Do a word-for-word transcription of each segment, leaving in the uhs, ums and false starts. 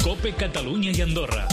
COPE Catalunya i Andorra.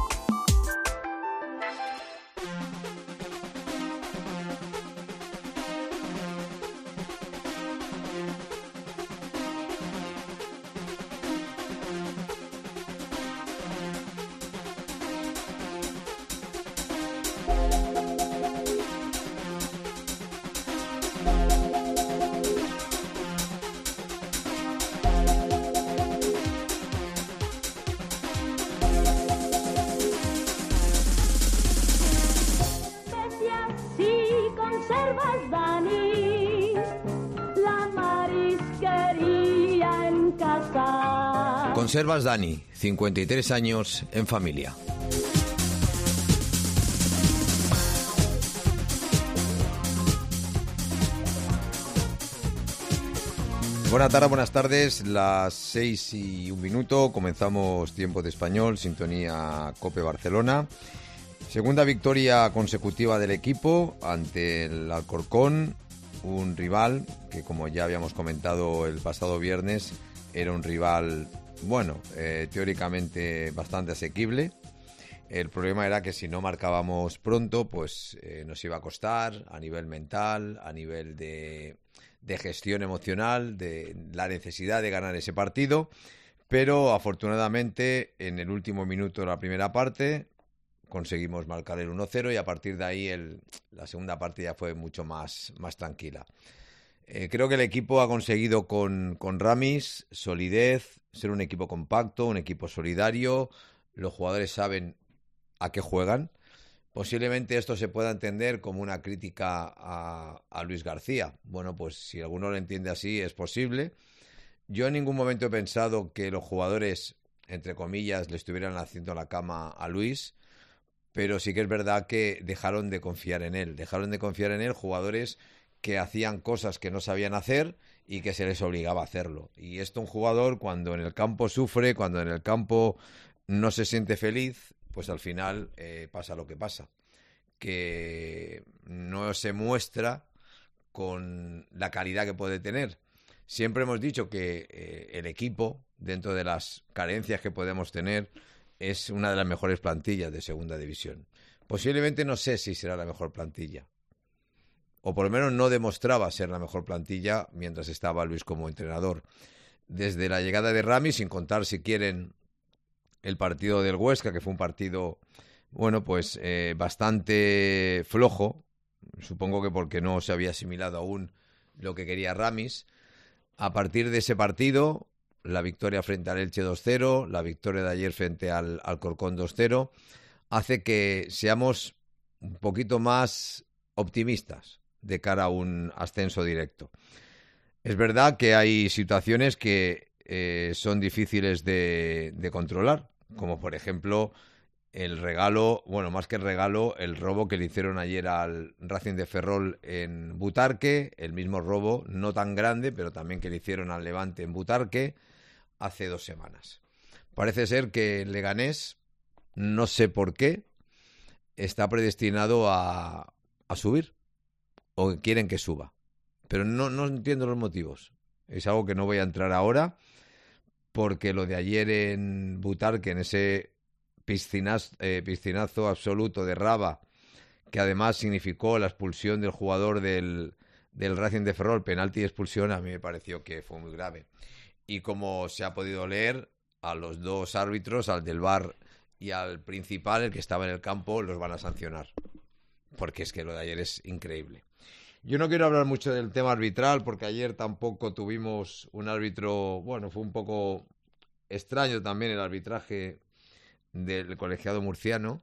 Conservas Dani, cincuenta y tres años en familia. Buenas tardes, buenas tardes, las seis y un minuto, comenzamos Tiempo de Español, sintonía COPE Barcelona. Segunda victoria consecutiva del equipo ante el Alcorcón, un rival que, como ya habíamos comentado el pasado viernes, era un rival, bueno, eh, teóricamente bastante asequible. El problema era que si no marcábamos pronto, pues eh, nos iba a costar a nivel mental, a nivel de, de gestión emocional, de la necesidad de ganar ese partido. Pero afortunadamente en el último minuto de la primera parte conseguimos marcar el uno cero y a partir de ahí el, la segunda parte ya fue mucho más, más tranquila. Eh, creo que el equipo ha conseguido con, con Ramis solidez, ser un equipo compacto, un equipo solidario. Los jugadores saben a qué juegan. Posiblemente esto se pueda entender como una crítica a, a Luis García. Bueno, pues si alguno lo entiende así, es posible. Yo en ningún momento he pensado que los jugadores, entre comillas, le estuvieran haciendo la cama a Luis, pero sí que es verdad que dejaron de confiar en él. Dejaron de confiar en él jugadores que hacían cosas que no sabían hacer y que se les obligaba a hacerlo. Y esto un jugador cuando en el campo sufre, cuando en el campo no se siente feliz, pues al final eh, pasa lo que pasa. Que no se muestra con la calidad que puede tener. Siempre hemos dicho que eh, el equipo, dentro de las carencias que podemos tener, es una de las mejores plantillas de segunda división. Posiblemente no sé si será la mejor plantilla, o por lo menos no demostraba ser la mejor plantilla mientras estaba Luis como entrenador. Desde la llegada de Ramis, sin contar si quieren el partido del Huesca, que fue un partido, bueno, pues eh, bastante flojo, supongo que porque no se había asimilado aún lo que quería Ramis. A partir de ese partido, la victoria frente al Elche dos cero, la victoria de ayer frente al Alcorcón dos cero, hace que seamos un poquito más optimistas de cara a un ascenso directo. Es verdad que hay situaciones que eh, son difíciles de, de controlar, como por ejemplo el regalo, bueno, más que el regalo, el robo que le hicieron ayer al Racing de Ferrol en Butarque, el mismo robo, no tan grande, pero también que le hicieron al Levante en Butarque hace dos semanas. Parece ser que el Leganés, no sé por qué, está predestinado a, a subir, o que quieren que suba, pero no, no entiendo los motivos. Es algo que no voy a entrar ahora, porque lo de ayer en Butarque, en ese piscinas, eh, piscinazo absoluto de Raba, que además significó la expulsión del jugador del, del Racing de Ferrol, penalti y expulsión, a mí me pareció que fue muy grave. Y como se ha podido leer, a los dos árbitros, al del V A R y al principal, el que estaba en el campo, los van a sancionar, porque es que lo de ayer es increíble. Yo no quiero hablar mucho del tema arbitral, porque ayer tampoco tuvimos un árbitro, bueno, fue un poco extraño también el arbitraje del colegiado murciano,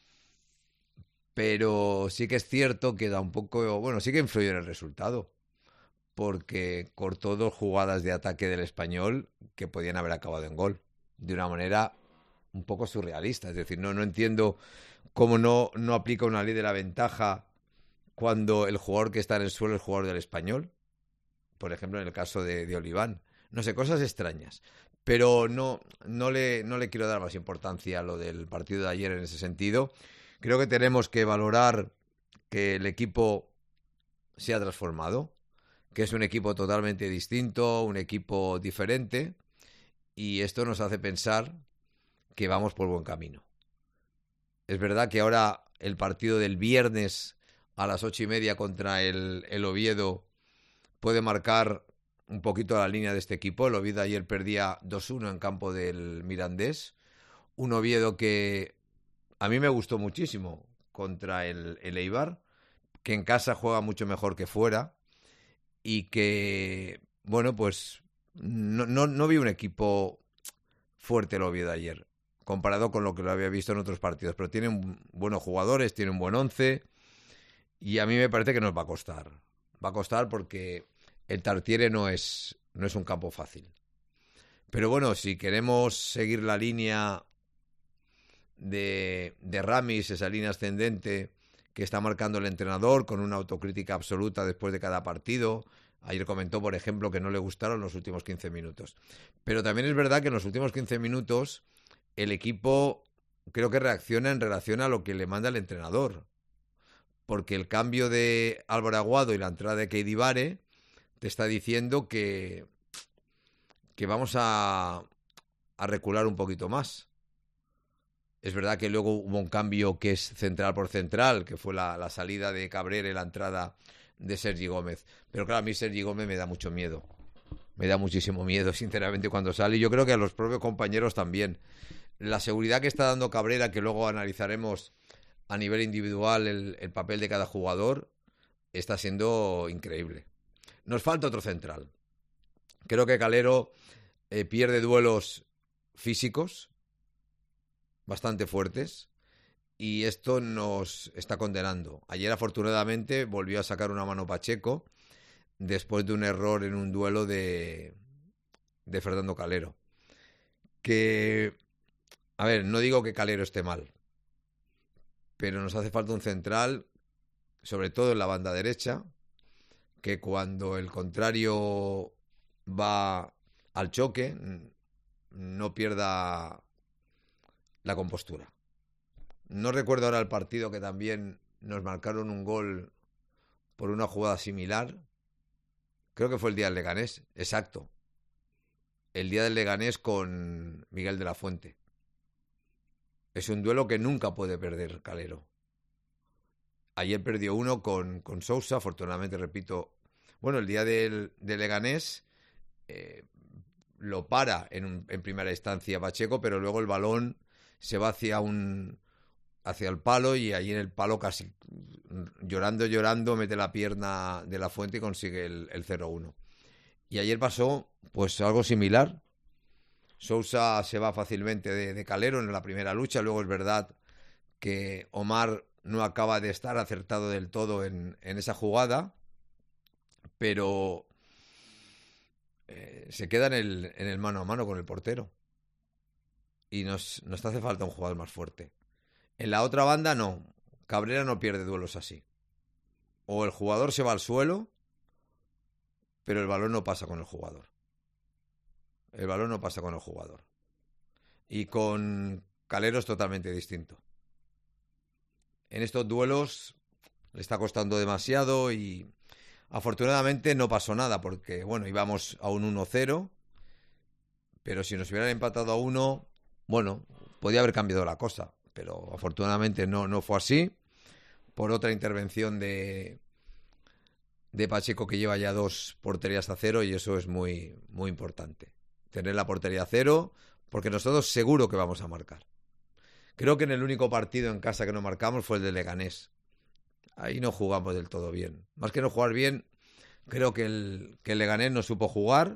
pero sí que es cierto que da un poco, bueno, sí que influyó en el resultado, porque cortó dos jugadas de ataque del Español que podían haber acabado en gol, de una manera un poco surrealista. Es decir, no, no entiendo cómo no, no aplica una ley de la ventaja cuando el jugador que está en el suelo es jugador del Español, por ejemplo en el caso de, de Oliván. No sé, cosas extrañas, pero no, no, le, no le quiero dar más importancia a lo del partido de ayer en ese sentido. Creo que tenemos que valorar que el equipo se ha transformado, que es un equipo totalmente distinto, un equipo diferente, y esto nos hace pensar que vamos por buen camino. Es verdad que ahora el partido del viernes a las ocho y media contra el, el Oviedo puede marcar un poquito la línea de este equipo. El Oviedo ayer perdía dos uno en campo del Mirandés. Un Oviedo que a mí me gustó muchísimo contra el, el Eibar, que en casa juega mucho mejor que fuera y que, bueno, pues no, no, no vi un equipo fuerte el Oviedo ayer, comparado con lo que lo había visto en otros partidos, pero tienen buenos jugadores, tienen un buen once y a mí me parece que nos va a costar. Va a costar porque el Tartiere no es, no es un campo fácil. Pero bueno, si queremos seguir la línea de, de Ramis, esa línea ascendente que está marcando el entrenador con una autocrítica absoluta después de cada partido. Ayer comentó, por ejemplo, que no le gustaron los últimos quince minutos. Pero también es verdad que en los últimos quince minutos el equipo creo que reacciona en relación a lo que le manda el entrenador. Porque el cambio de Álvaro Aguado y la entrada de Keidi Bare te está diciendo que, que vamos a, a recular un poquito más. Es verdad que luego hubo un cambio que es central por central, que fue la, la salida de Cabrera y la entrada de Sergi Gómez. Pero claro, a mí Sergi Gómez me da mucho miedo. Me da muchísimo miedo, sinceramente, cuando sale. Y yo creo que a los propios compañeros también. La seguridad que está dando Cabrera, que luego analizaremos a nivel individual el, el papel de cada jugador, está siendo increíble. Nos falta otro central. Creo que Calero eh, pierde duelos físicos bastante fuertes y esto nos está condenando. Ayer afortunadamente volvió a sacar una mano Pacheco después de un error en un duelo de, de Fernando Calero. Que, a ver, no digo que Calero esté mal, pero nos hace falta un central, sobre todo en la banda derecha, que cuando el contrario va al choque no pierda la compostura. No recuerdo ahora el partido que también nos marcaron un gol por una jugada similar. Creo que fue el día del Leganés, exacto. El día del Leganés con Miguel de la Fuente. Es un duelo que nunca puede perder Calero. Ayer perdió uno con, con Sousa, afortunadamente, repito. Bueno, el día del, del Leganés eh, lo para en, en primera instancia Pacheco, pero luego el balón se va hacia un hacia el palo y ahí en el palo casi llorando, llorando, mete la pierna de la Fuente y consigue el, el cero uno. Y ayer pasó pues algo similar. Sousa se va fácilmente de, de Calero en la primera lucha. Luego es verdad que Omar no acaba de estar acertado del todo en, en esa jugada, pero eh, se queda en el, en el mano a mano con el portero. Y nos, nos hace falta un jugador más fuerte. En la otra banda no. Cabrera no pierde duelos así. O el jugador se va al suelo, pero el balón no pasa con el jugador. El balón no pasa con el jugador. Y con Calero es totalmente distinto. En estos duelos le está costando demasiado y afortunadamente no pasó nada porque, bueno, íbamos a un uno cero, pero si nos hubieran empatado a uno, bueno, podía haber cambiado la cosa, pero afortunadamente no, no fue así. Por otra intervención de, de Pacheco, que lleva ya dos porterías a cero, y eso es muy, muy importante. Tener la portería a cero, porque nosotros seguro que vamos a marcar. Creo que en el único partido en casa que no marcamos fue el de Leganés. Ahí no jugamos del todo bien. Más que no jugar bien, creo que el, que el Leganés no supo jugar.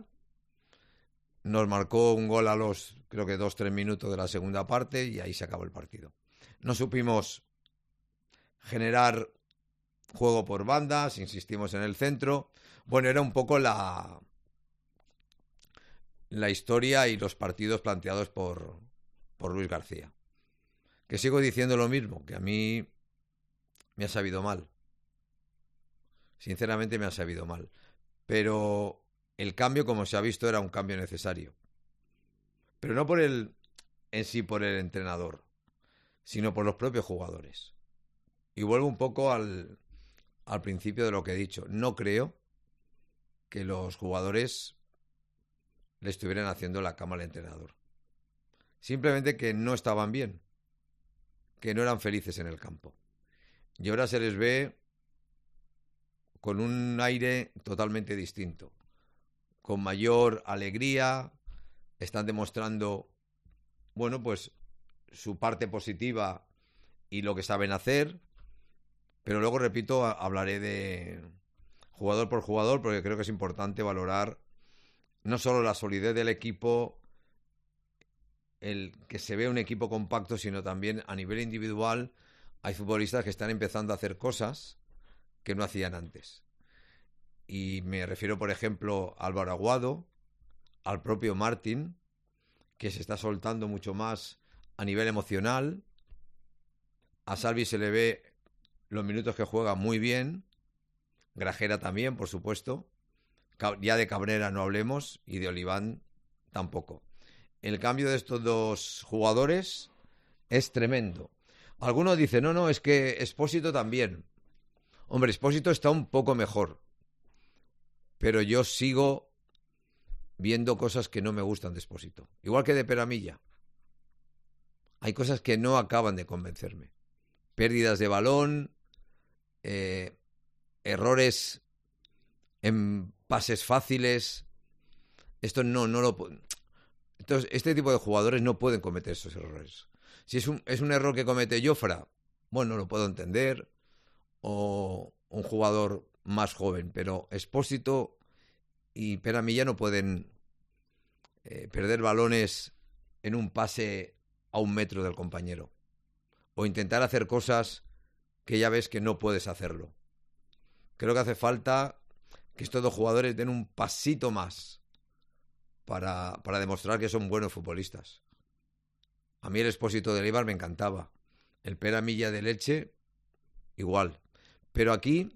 Nos marcó un gol a los, creo que dos, tres minutos de la segunda parte y ahí se acabó el partido. No supimos generar juego por bandas, insistimos en el centro. Bueno, era un poco la, la historia y los partidos planteados por, por Luis García. Que sigo diciendo lo mismo, que a mí me ha sabido mal. Sinceramente me ha sabido mal. Pero el cambio, como se ha visto, era un cambio necesario. Pero no por el en sí por el entrenador, sino por los propios jugadores. Y vuelvo un poco al, al principio de lo que he dicho. No creo que los jugadores le estuvieran haciendo la cama al entrenador. simplemente que no estaban bien, que no eran felices en el campo. Y ahora se les ve con un aire totalmente distinto, con mayor alegría, están demostrando, bueno, pues su parte positiva y lo que saben hacer, pero luego, repito, hablaré de jugador por jugador, porque creo que es importante valorar no solo la solidez del equipo, el que se vea un equipo compacto, sino también a nivel individual hay futbolistas que están empezando a hacer cosas que no hacían antes. Y me refiero, por ejemplo, a Álvaro Aguado, al propio Martín, que se está soltando mucho más a nivel emocional. A Salvi se le ve los minutos que juega muy bien. Grajera también, por supuesto. Ya de Cabrera no hablemos y de Oliván tampoco. El cambio de estos dos jugadores es tremendo. Algunos dicen, no, no, es que Expósito también. Hombre, Expósito está un poco mejor, pero yo sigo viendo cosas que no me gustan de Expósito. Igual que de Peramilla. Hay cosas que no acaban de convencerme. Pérdidas de balón, eh, errores en pases fáciles. Esto no, no lo puedo. Entonces, este tipo de jugadores no pueden cometer esos errores. Si es un, es un error que comete Jofra, bueno, lo puedo entender. O un jugador más joven, pero Expósito y Peramilla no pueden eh, perder balones en un pase a un metro del compañero. O intentar hacer cosas que ya ves que no puedes hacerlo. Creo que hace falta que estos dos jugadores den un pasito más para, para demostrar que son buenos futbolistas. A mí el Expósito de Eibar me encantaba. El Peramilla de Leche, igual. Pero aquí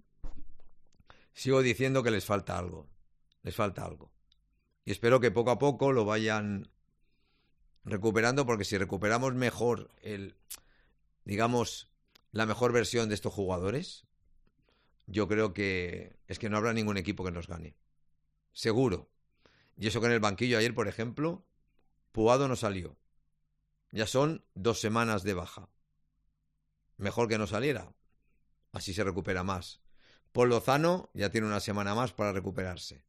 sigo diciendo que les falta algo. Les falta algo. Y espero que poco a poco lo vayan recuperando, porque si recuperamos mejor el, digamos, la mejor versión de estos jugadores, yo creo que es que no habrá ningún equipo que nos gane. Seguro. Y eso que en el banquillo ayer, por ejemplo, Puado no salió. Ya son dos semanas de baja. Mejor que no saliera. Así se recupera más. Paul Lozano ya tiene una semana más para recuperarse.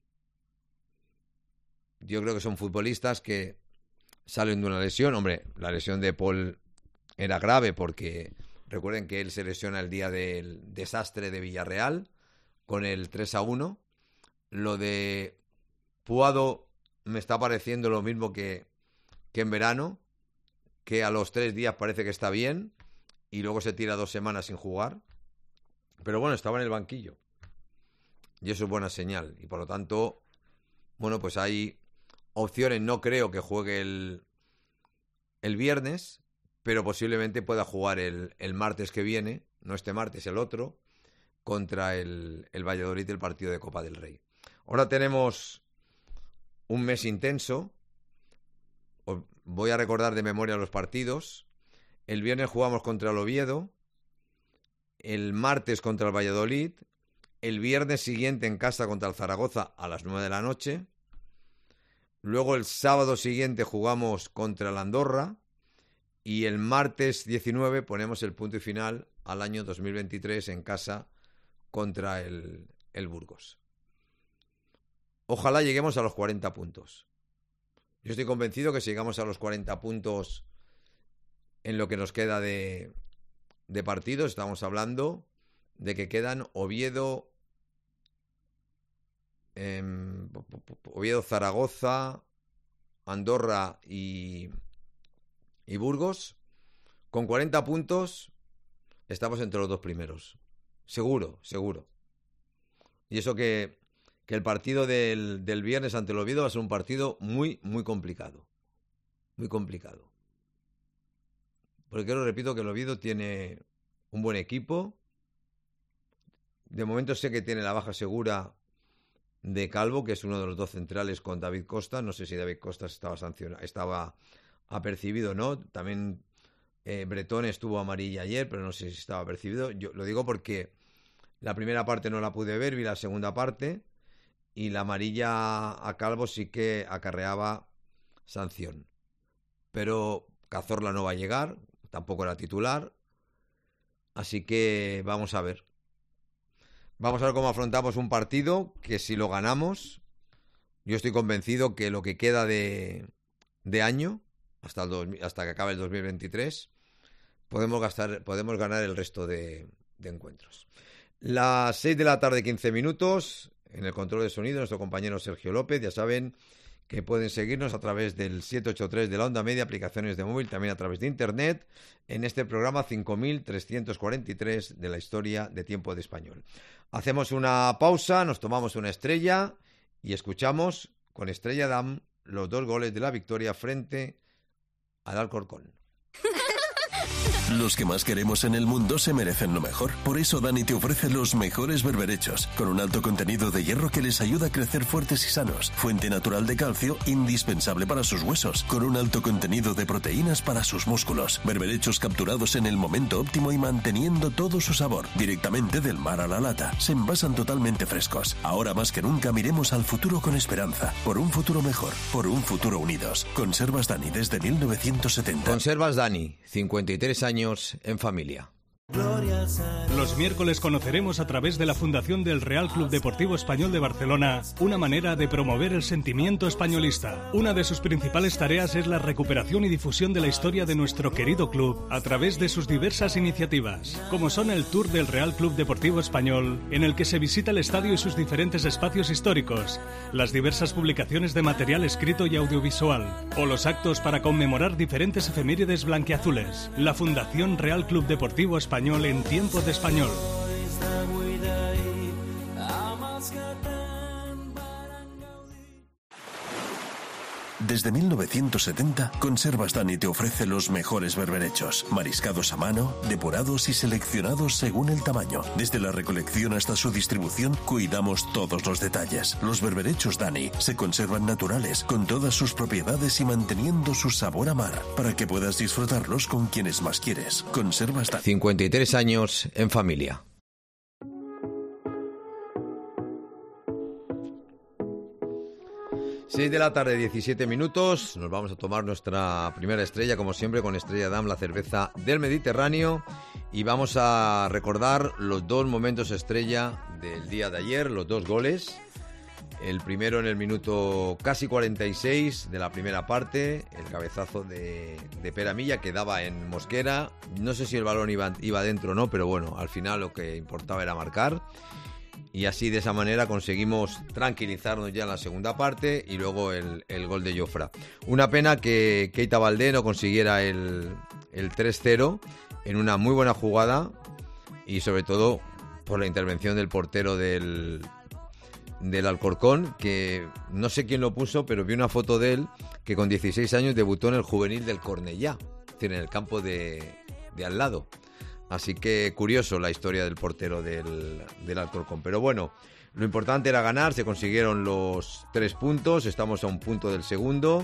Yo creo que son futbolistas que salen de una lesión. Hombre, la lesión de Paul era grave porque recuerden que él se lesiona el día del desastre de Villarreal con el tres a uno. Lo de Puado me está pareciendo lo mismo que, que en verano, que a los tres días parece que está bien y luego se tira dos semanas sin jugar. Pero bueno, estaba en el banquillo. Y eso es buena señal. Y por lo tanto, bueno, pues hay opciones. No creo que juegue el, el viernes, pero posiblemente pueda jugar el, el martes que viene, no este martes, el otro, contra el, el Valladolid del partido de Copa del Rey. Ahora tenemos un mes intenso. Os voy a recordar de memoria los partidos. El viernes jugamos contra el Oviedo. El martes contra el Valladolid, el viernes siguiente en casa contra el Zaragoza a las nueve de la noche, luego el sábado siguiente jugamos contra el Andorra y el martes diecinueve ponemos el punto y final al año dos mil veintitrés en casa contra el, el Burgos. Ojalá lleguemos a los cuarenta puntos. Yo estoy convencido que si llegamos a los cuarenta puntos en lo que nos queda de... de partidos, estamos hablando de que quedan Oviedo, eh, Oviedo, Zaragoza, Andorra y, y Burgos. Con cuarenta puntos estamos entre los dos primeros. Seguro, seguro. Y eso que, que el partido del, del viernes ante el Oviedo va a ser un partido muy, muy complicado. Muy complicado. Porque quiero, repito, que el Oviedo tiene un buen equipo. De momento sé que tiene la baja segura de Calvo, que es uno de los dos centrales con David Costa. No sé si David Costa estaba sancionado, estaba apercibido o no. También eh, Bretón estuvo amarilla ayer, pero no sé si estaba apercibido. Yo lo digo porque la primera parte no la pude ver, vi la segunda parte, y la amarilla a Calvo sí que acarreaba sanción. pero Cazorla no va a llegar, tampoco era titular, así que vamos a ver. Vamos a ver cómo afrontamos un partido que si lo ganamos, yo estoy convencido que lo que queda de, de año, hasta, el dos, hasta que acabe el dos mil veintitrés, podemos, gastar, podemos ganar el resto de, de encuentros. Las seis de la tarde, quince minutos, en el control de sonido, nuestro compañero Sergio López. Ya saben que pueden seguirnos a través del siete ocho tres de la onda media, aplicaciones de móvil, también a través de internet, en este programa cinco mil trescientos cuarenta y tres de la historia de Tiempo de Español. Hacemos una pausa, nos tomamos una estrella y escuchamos con Estrella Damm los dos goles de la victoria frente al Alcorcón. Los que más queremos en el mundo se merecen lo mejor. Por eso Dani te ofrece los mejores berberechos, con un alto contenido de hierro que les ayuda a crecer fuertes y sanos. Fuente natural de calcio, indispensable para sus huesos, con un alto contenido de proteínas para sus músculos. Berberechos capturados en el momento óptimo y manteniendo todo su sabor. Directamente del mar a la lata. Se envasan totalmente frescos. Ahora más que nunca miremos al futuro con esperanza. Por un futuro mejor. Por un futuro unidos. Conservas Dani desde mil novecientos setenta. Conservas Dani, cincuenta y tres años en familia. Los miércoles conoceremos a través de la Fundación del Real Club Deportivo Español de Barcelona una manera de promover el sentimiento españolista. Una de sus principales tareas es la recuperación y difusión de la historia de nuestro querido club a través de sus diversas iniciativas, como son el Tour del Real Club Deportivo Español, en el que se visita el estadio y sus diferentes espacios históricos, las diversas publicaciones de material escrito y audiovisual, o los actos para conmemorar diferentes efemérides blanquiazules. La Fundación Real Club Deportivo Español en Tiempo de Español. Desde mil novecientos setenta, Conservas Dani te ofrece los mejores berberechos, mariscados a mano, depurados y seleccionados según el tamaño. Desde la recolección hasta su distribución, cuidamos todos los detalles. Los berberechos Dani se conservan naturales, con todas sus propiedades y manteniendo su sabor a mar, para que puedas disfrutarlos con quienes más quieres. Conservas Dani. cincuenta y tres años en familia. seis de la tarde, diecisiete minutos. Nos vamos a tomar nuestra primera estrella, como siempre, con Estrella Damm, la cerveza del Mediterráneo. Y vamos a recordar los dos momentos estrella del día de ayer, los dos goles. El primero en el minuto casi cuarenta y seis de la primera parte, el cabezazo de, de Pere Milla que daba en Mosquera. No sé si el balón iba, iba dentro o no, pero bueno, al final lo que importaba era marcar. Y así, de esa manera, conseguimos tranquilizarnos ya en la segunda parte y luego el, el gol de Jofra. Una pena que Keita Baldé no consiguiera el, el tres cero en una muy buena jugada y sobre todo por la intervención del portero del, del Alcorcón, que no sé quién lo puso, pero vi una foto de él que con dieciséis años debutó en el juvenil del Cornellá, es decir, en el campo de, de al lado. Así que curioso la historia del portero del, del Alcorcón. Pero bueno, lo importante era ganar, se consiguieron los tres puntos, estamos a un punto del segundo,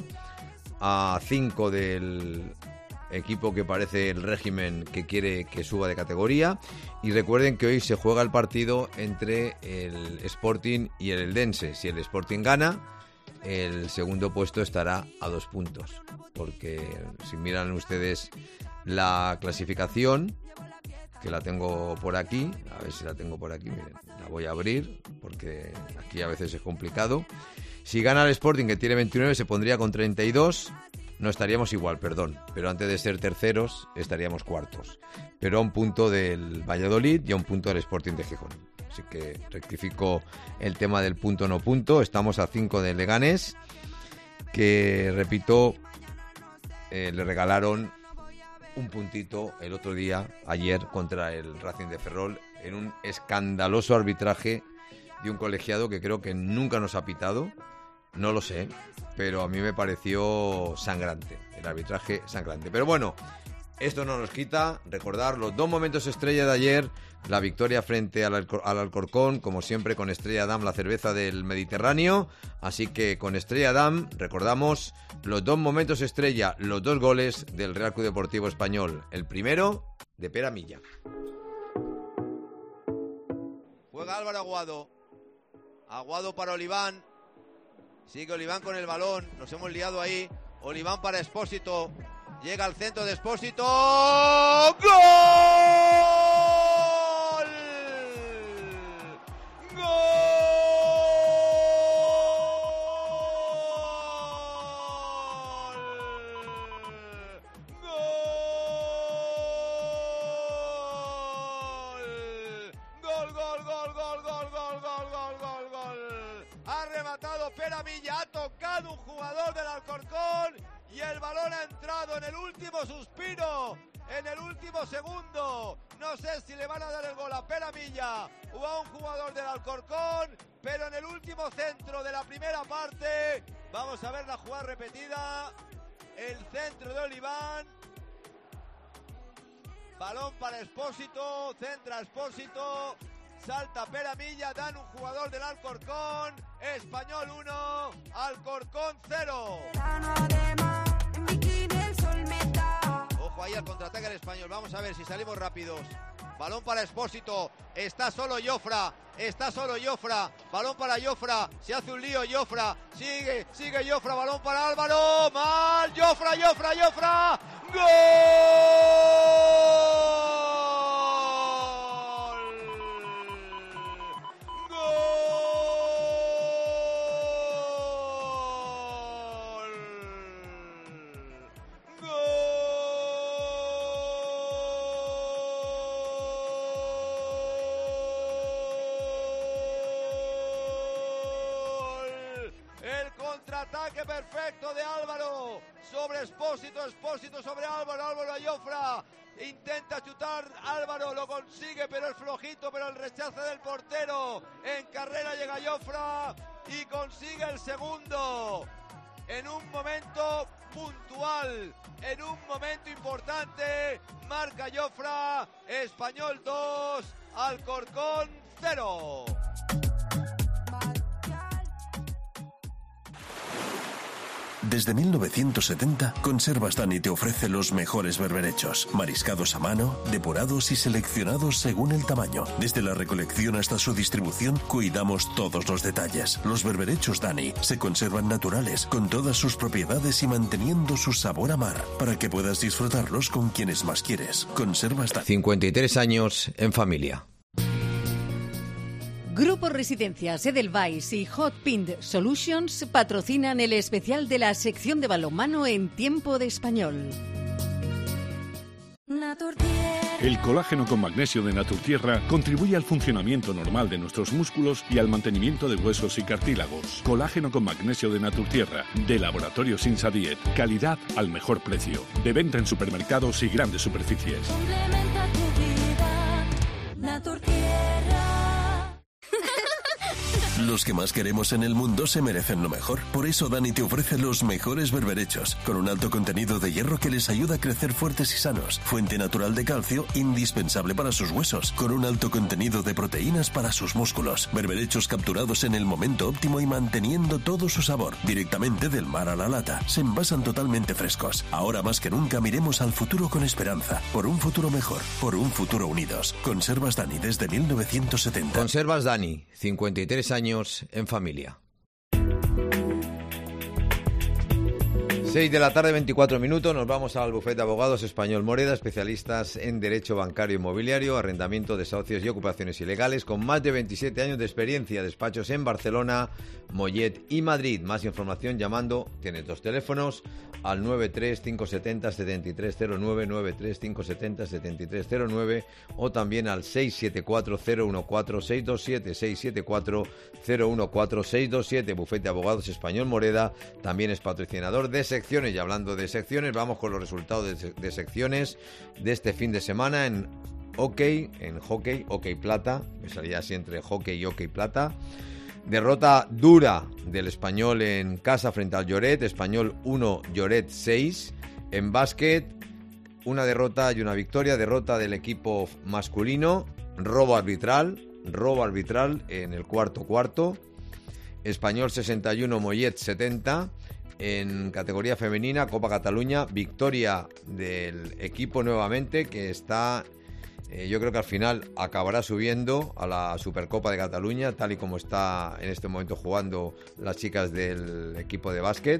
a cinco del equipo que parece el régimen que quiere que suba de categoría. Y recuerden que hoy se juega el partido entre el Sporting y el Eldense. Si el Sporting gana, el segundo puesto estará a dos puntos. Porque si miran ustedes la clasificación, que la tengo por aquí, a ver si la tengo por aquí, miren, la voy a abrir porque aquí a veces es complicado. Si gana el Sporting, que tiene veintinueve, se pondría con treinta y dos, no estaríamos igual, perdón, pero antes de ser terceros estaríamos cuartos, pero a un punto del Valladolid y a un punto del Sporting de Gijón. Así que rectifico el tema del punto no punto, estamos a cinco del Leganés, que repito, eh, le regalaron un puntito el otro día, ayer, contra el Racing de Ferrol, en un escandaloso arbitraje de un colegiado que creo que nunca nos ha pitado, no lo sé, pero a mí me pareció sangrante, el arbitraje sangrante. Pero bueno, esto no nos quita recordar los dos momentos estrella de ayer, la victoria frente al, Alcor- al Alcorcón, como siempre con Estrella Damm, la cerveza del Mediterráneo. Así que con Estrella Damm recordamos los dos momentos estrella, los dos goles del Real Club Deportivo Español. El primero, de Pere Milla. Juega Álvaro Aguado. Aguado para Oliván. Sigue Oliván con el balón. Nos hemos liado ahí. Oliván para Expósito. Llega al centro de Expósito. ¡Gol! Pera Milla, ha tocado un jugador del Alcorcón y el balón ha entrado en el último suspiro, en el último segundo. No sé si le van a dar el gol a Pera Milla o a un jugador del Alcorcón, pero en el último centro de la primera parte, vamos a ver la jugada repetida, el centro de Oliván, balón para Expósito, centra Expósito, salta Pera Milla, dan un jugador del Alcorcón, Español uno, Alcorcón cero. Ojo ahí al contraataque el Español, vamos a ver si salimos rápidos. Balón para Expósito, está solo Jofra, está solo Jofra, balón para Jofra, se hace un lío Jofra, sigue, sigue Jofra, balón para Álvaro, mal, Jofra, Jofra, Jofra, ¡gol! Ataque perfecto de Álvaro sobre Expósito, Expósito sobre Álvaro, Álvaro a Jofra, intenta chutar, Álvaro lo consigue pero es flojito, pero el rechace del portero, en carrera llega Jofra y consigue el segundo en un momento puntual, en un momento importante, marca Jofra, Español dos, Alcorcón cero. Desde mil novecientos setenta, Conservas Dani te ofrece los mejores berberechos, mariscados a mano, depurados y seleccionados según el tamaño. Desde la recolección hasta su distribución, cuidamos todos los detalles. Los berberechos Dani se conservan naturales, con todas sus propiedades y manteniendo su sabor a mar, para que puedas disfrutarlos con quienes más quieres. Conservas Dani. cincuenta y tres años en familia. Grupo Residencias Edelweiss y Hot Pint Solutions patrocinan el especial de la sección de balonmano en Tiempo de Español. El colágeno con magnesio de Naturtierra contribuye al funcionamiento normal de nuestros músculos y al mantenimiento de huesos y cartílagos. Colágeno con magnesio de Naturtierra, de Laboratorios Insadiet. Calidad al mejor precio. De venta en supermercados y grandes superficies. Complementa tu vida, Naturtierra. Los que más queremos en el mundo se merecen lo mejor. Por eso Dani te ofrece los mejores berberechos, con un alto contenido de hierro que les ayuda a crecer fuertes y sanos. Fuente natural de calcio, indispensable para sus huesos, con un alto contenido de proteínas para sus músculos. Berberechos capturados en el momento óptimo y manteniendo todo su sabor, directamente del mar a la lata. Se envasan totalmente frescos. Ahora más que nunca miremos al futuro con esperanza. Por un futuro mejor, por un futuro unidos. Conservas Dani desde mil novecientos setenta. Conservas Dani, cincuenta y tres años en familia. seis de la tarde, veinticuatro minutos, nos vamos al bufete de abogados Español Moreda, especialistas en derecho bancario inmobiliario, arrendamiento, desahucios y ocupaciones ilegales, con más de veintisiete años de experiencia, despachos en Barcelona, Mollet y Madrid. Más información llamando, tienes dos teléfonos, al nueve tres cinco siete cero siete tres cero nueve, nueve tres cinco siete cero siete tres cero nueve o también al seis siete cuatro cero uno cuatro seis dos siete, seis siete cuatro cero uno cuatro seis dos siete. Bufete de abogados Español Moreda también es patrocinador de secciones. Y hablando de secciones, vamos con los resultados de, de secciones de este fin de semana en hockey, en hockey, hockey plata, me salía así entre hockey y hockey plata. Derrota dura del Español en casa frente al Lloret, Español uno, Lloret seis. En básquet, una derrota y una victoria, derrota del equipo masculino, robo arbitral, robo arbitral en el cuarto cuarto. Español sesenta y uno, Mollet setenta. En categoría femenina, Copa Cataluña, victoria del equipo nuevamente, que está, eh, yo creo que al final acabará subiendo a la Supercopa de Cataluña, tal y como está en este momento jugando las chicas del equipo de básquet.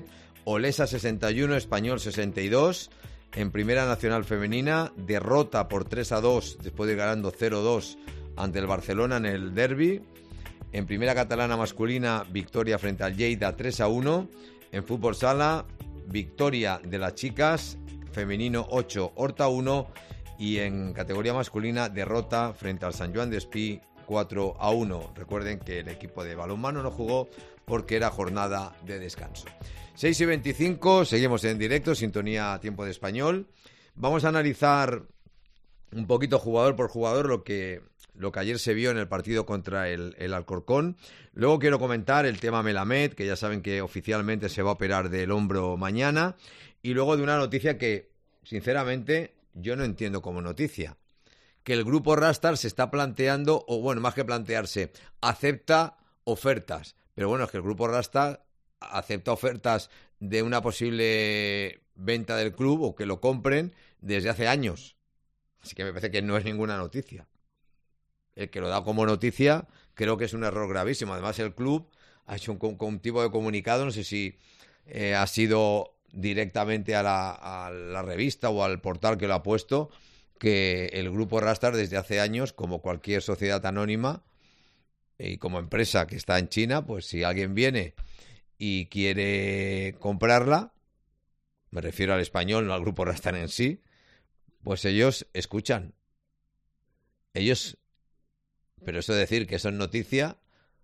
Olesa sesenta y uno, Español sesenta y dos. En Primera Nacional Femenina, derrota por tres a dos después de ir ganando cero dos ante el Barcelona en el derbi. En Primera Catalana Masculina, victoria frente al Lleida tres a uno. En Fútbol Sala, victoria de las chicas, femenino ocho, Horta uno. Y en categoría masculina, derrota frente al San Joan Despí cuatro a uno. Recuerden que el equipo de balonmano no jugó porque era jornada de descanso. seis y veinticinco, seguimos en directo, sintonía Tiempo de Español. Vamos a analizar un poquito jugador por jugador lo que, lo que ayer se vio en el partido contra el, el Alcorcón. Luego quiero comentar el tema Melamed, que ya saben que oficialmente se va a operar del hombro mañana. Y luego de una noticia que, sinceramente, yo no entiendo como noticia. Que el grupo Rastar se está planteando, o bueno, más que plantearse, acepta ofertas. Pero bueno, es que el grupo Rastar acepta ofertas de una posible venta del club o que lo compren desde hace años. Así que me parece que no es ninguna noticia. El que lo da como noticia creo que es un error gravísimo. Además, el club ha hecho un, un tipo de comunicado, no sé si eh, ha sido directamente a la, a la revista o al portal que lo ha puesto, que el grupo Rastar desde hace años, como cualquier sociedad anónima y como empresa que está en China, pues si alguien viene y quiere comprarla, me refiero al español, no al grupo Rastar en sí, pues ellos escuchan. Ellos, pero eso de decir que eso es noticia,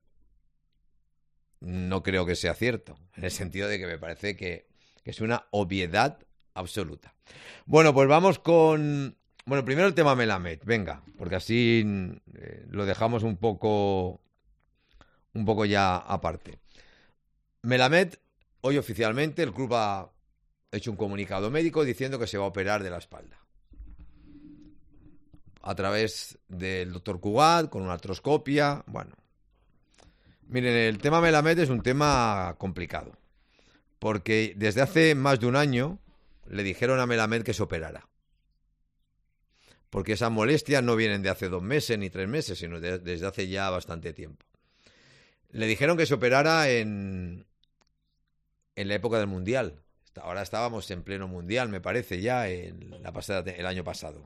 no creo que sea cierto, en el sentido de que me parece que, que es una obviedad absoluta. Bueno, pues vamos con... Bueno, primero el tema Melamed, venga, porque así eh, lo dejamos un poco, un poco ya aparte. Melamed, hoy oficialmente el club ha hecho un comunicado médico diciendo que se va a operar de la espalda. A través del doctor Cugat, con una artroscopia, bueno. Miren, el tema Melamed es un tema complicado, porque desde hace más de un año le dijeron a Melamed que se operara. Porque esas molestias no vienen de hace dos meses ni tres meses, sino de, desde hace ya bastante tiempo. Le dijeron que se operara en, en la época del Mundial. Ahora estábamos en pleno Mundial, me parece, ya en la pasada, el año pasado.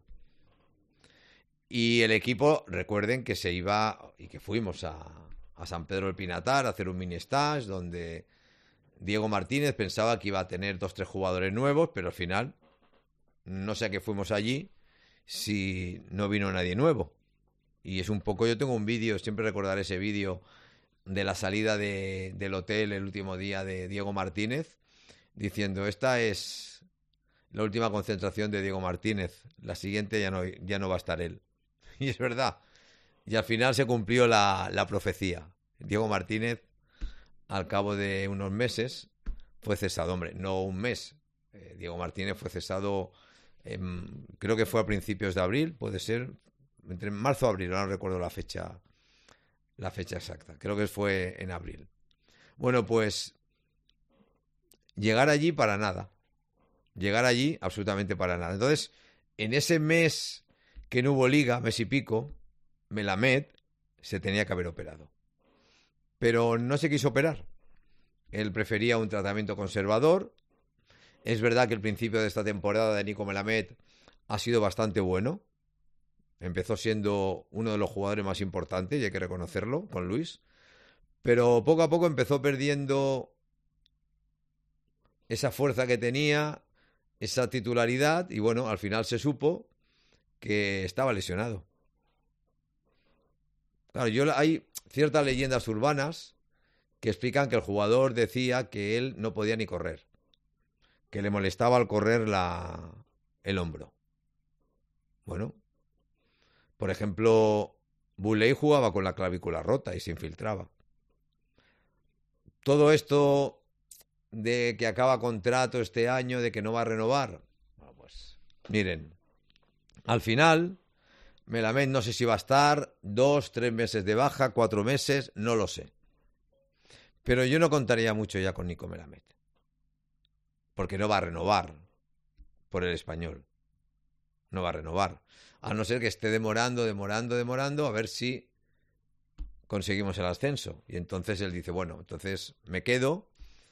Y el equipo, recuerden que se iba, y que fuimos a, a San Pedro del Pinatar a hacer un mini stage, donde Diego Martínez pensaba que iba a tener dos, tres jugadores nuevos, pero al final, no sé a qué fuimos allí, si no vino nadie nuevo. Y es un poco, yo tengo un vídeo, siempre recordaré ese vídeo de la salida de, del hotel el último día de Diego Martínez, diciendo, esta es la última concentración de Diego Martínez, la siguiente ya no, ya no va a estar él. Y es verdad, y al final se cumplió la, la profecía. Diego Martínez, al cabo de unos meses, fue cesado, hombre, no un mes, eh, Diego Martínez fue cesado... Eh, creo que fue a principios de abril, puede ser, entre marzo y abril, no recuerdo la fecha, la fecha exacta, creo que fue en abril. Bueno, pues llegar allí para nada, llegar allí absolutamente para nada. Entonces, en ese mes que no hubo liga, mes y pico, Melamed se tenía que haber operado, pero no se quiso operar. Él prefería un tratamiento conservador. Es verdad que el principio de esta temporada de Nico Melamed ha sido bastante bueno. Empezó siendo uno de los jugadores más importantes, y hay que reconocerlo, con Luis. Pero poco a poco empezó perdiendo esa fuerza que tenía, esa titularidad, y bueno, al final se supo que estaba lesionado. Claro, yo, hay ciertas leyendas urbanas que explican que el jugador decía que él no podía ni correr, que le molestaba al correr la, el hombro. Bueno, por ejemplo, Bulley jugaba con la clavícula rota y se infiltraba. Todo esto de que acaba contrato este año, de que no va a renovar, bueno, pues miren, al final Melamed no sé si va a estar dos, tres meses de baja, cuatro meses, no lo sé. Pero yo no contaría mucho ya con Nico Melamed, porque no va a renovar por el Español. No va a renovar. A no ser que esté demorando, demorando, demorando, a ver si conseguimos el ascenso. Y entonces él dice, bueno, entonces me quedo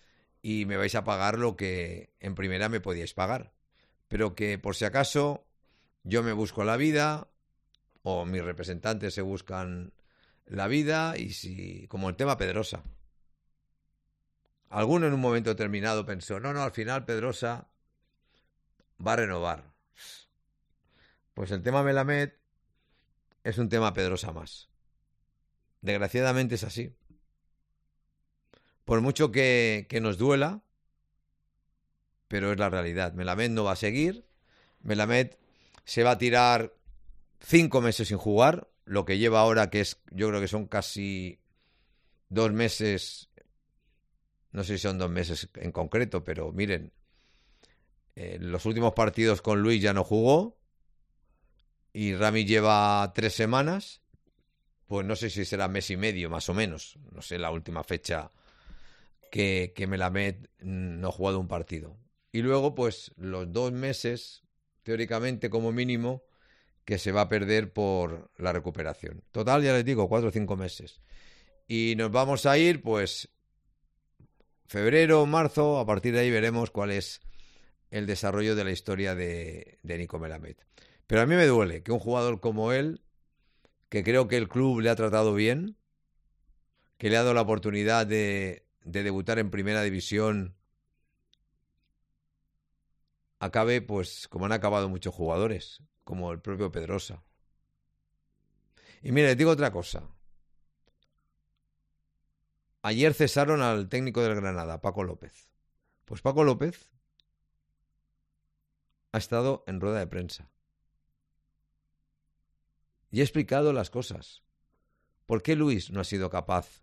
y me vais a pagar lo que en primera me podíais pagar. Pero que por si acaso yo me busco la vida o mis representantes se buscan la vida y si, como el tema Pedrosa. Alguno en un momento determinado pensó, no, no, al final Pedrosa va a renovar. Pues el tema Melamed es un tema Pedrosa más. Desgraciadamente es así. Por mucho que, que nos duela, pero es la realidad. Melamed no va a seguir. Melamed se va a tirar cinco meses sin jugar, lo que lleva ahora, que es, yo creo que son casi dos meses, no sé si son dos meses en concreto, pero miren, eh, los últimos partidos con Luis ya no jugó y Rami lleva tres semanas, pues no sé si será mes y medio más o menos, no sé la última fecha que, que Melamed no ha jugado un partido. Y luego pues los dos meses, teóricamente como mínimo, que se va a perder por la recuperación. Total, ya les digo, cuatro o cinco meses. Y nos vamos a ir, pues, febrero, marzo, a partir de ahí veremos cuál es el desarrollo de la historia de, de Nico Melamed. Pero a mí me duele que un jugador como él, que creo que el club le ha tratado bien, que le ha dado la oportunidad de, de debutar en primera división, acabe, pues, como han acabado muchos jugadores, como el propio Pedrosa. Y mire, les digo otra cosa. Ayer cesaron al técnico del Granada, Paco López. Pues Paco López ha estado en rueda de prensa. Y ha explicado las cosas. ¿Por qué Luis no ha sido capaz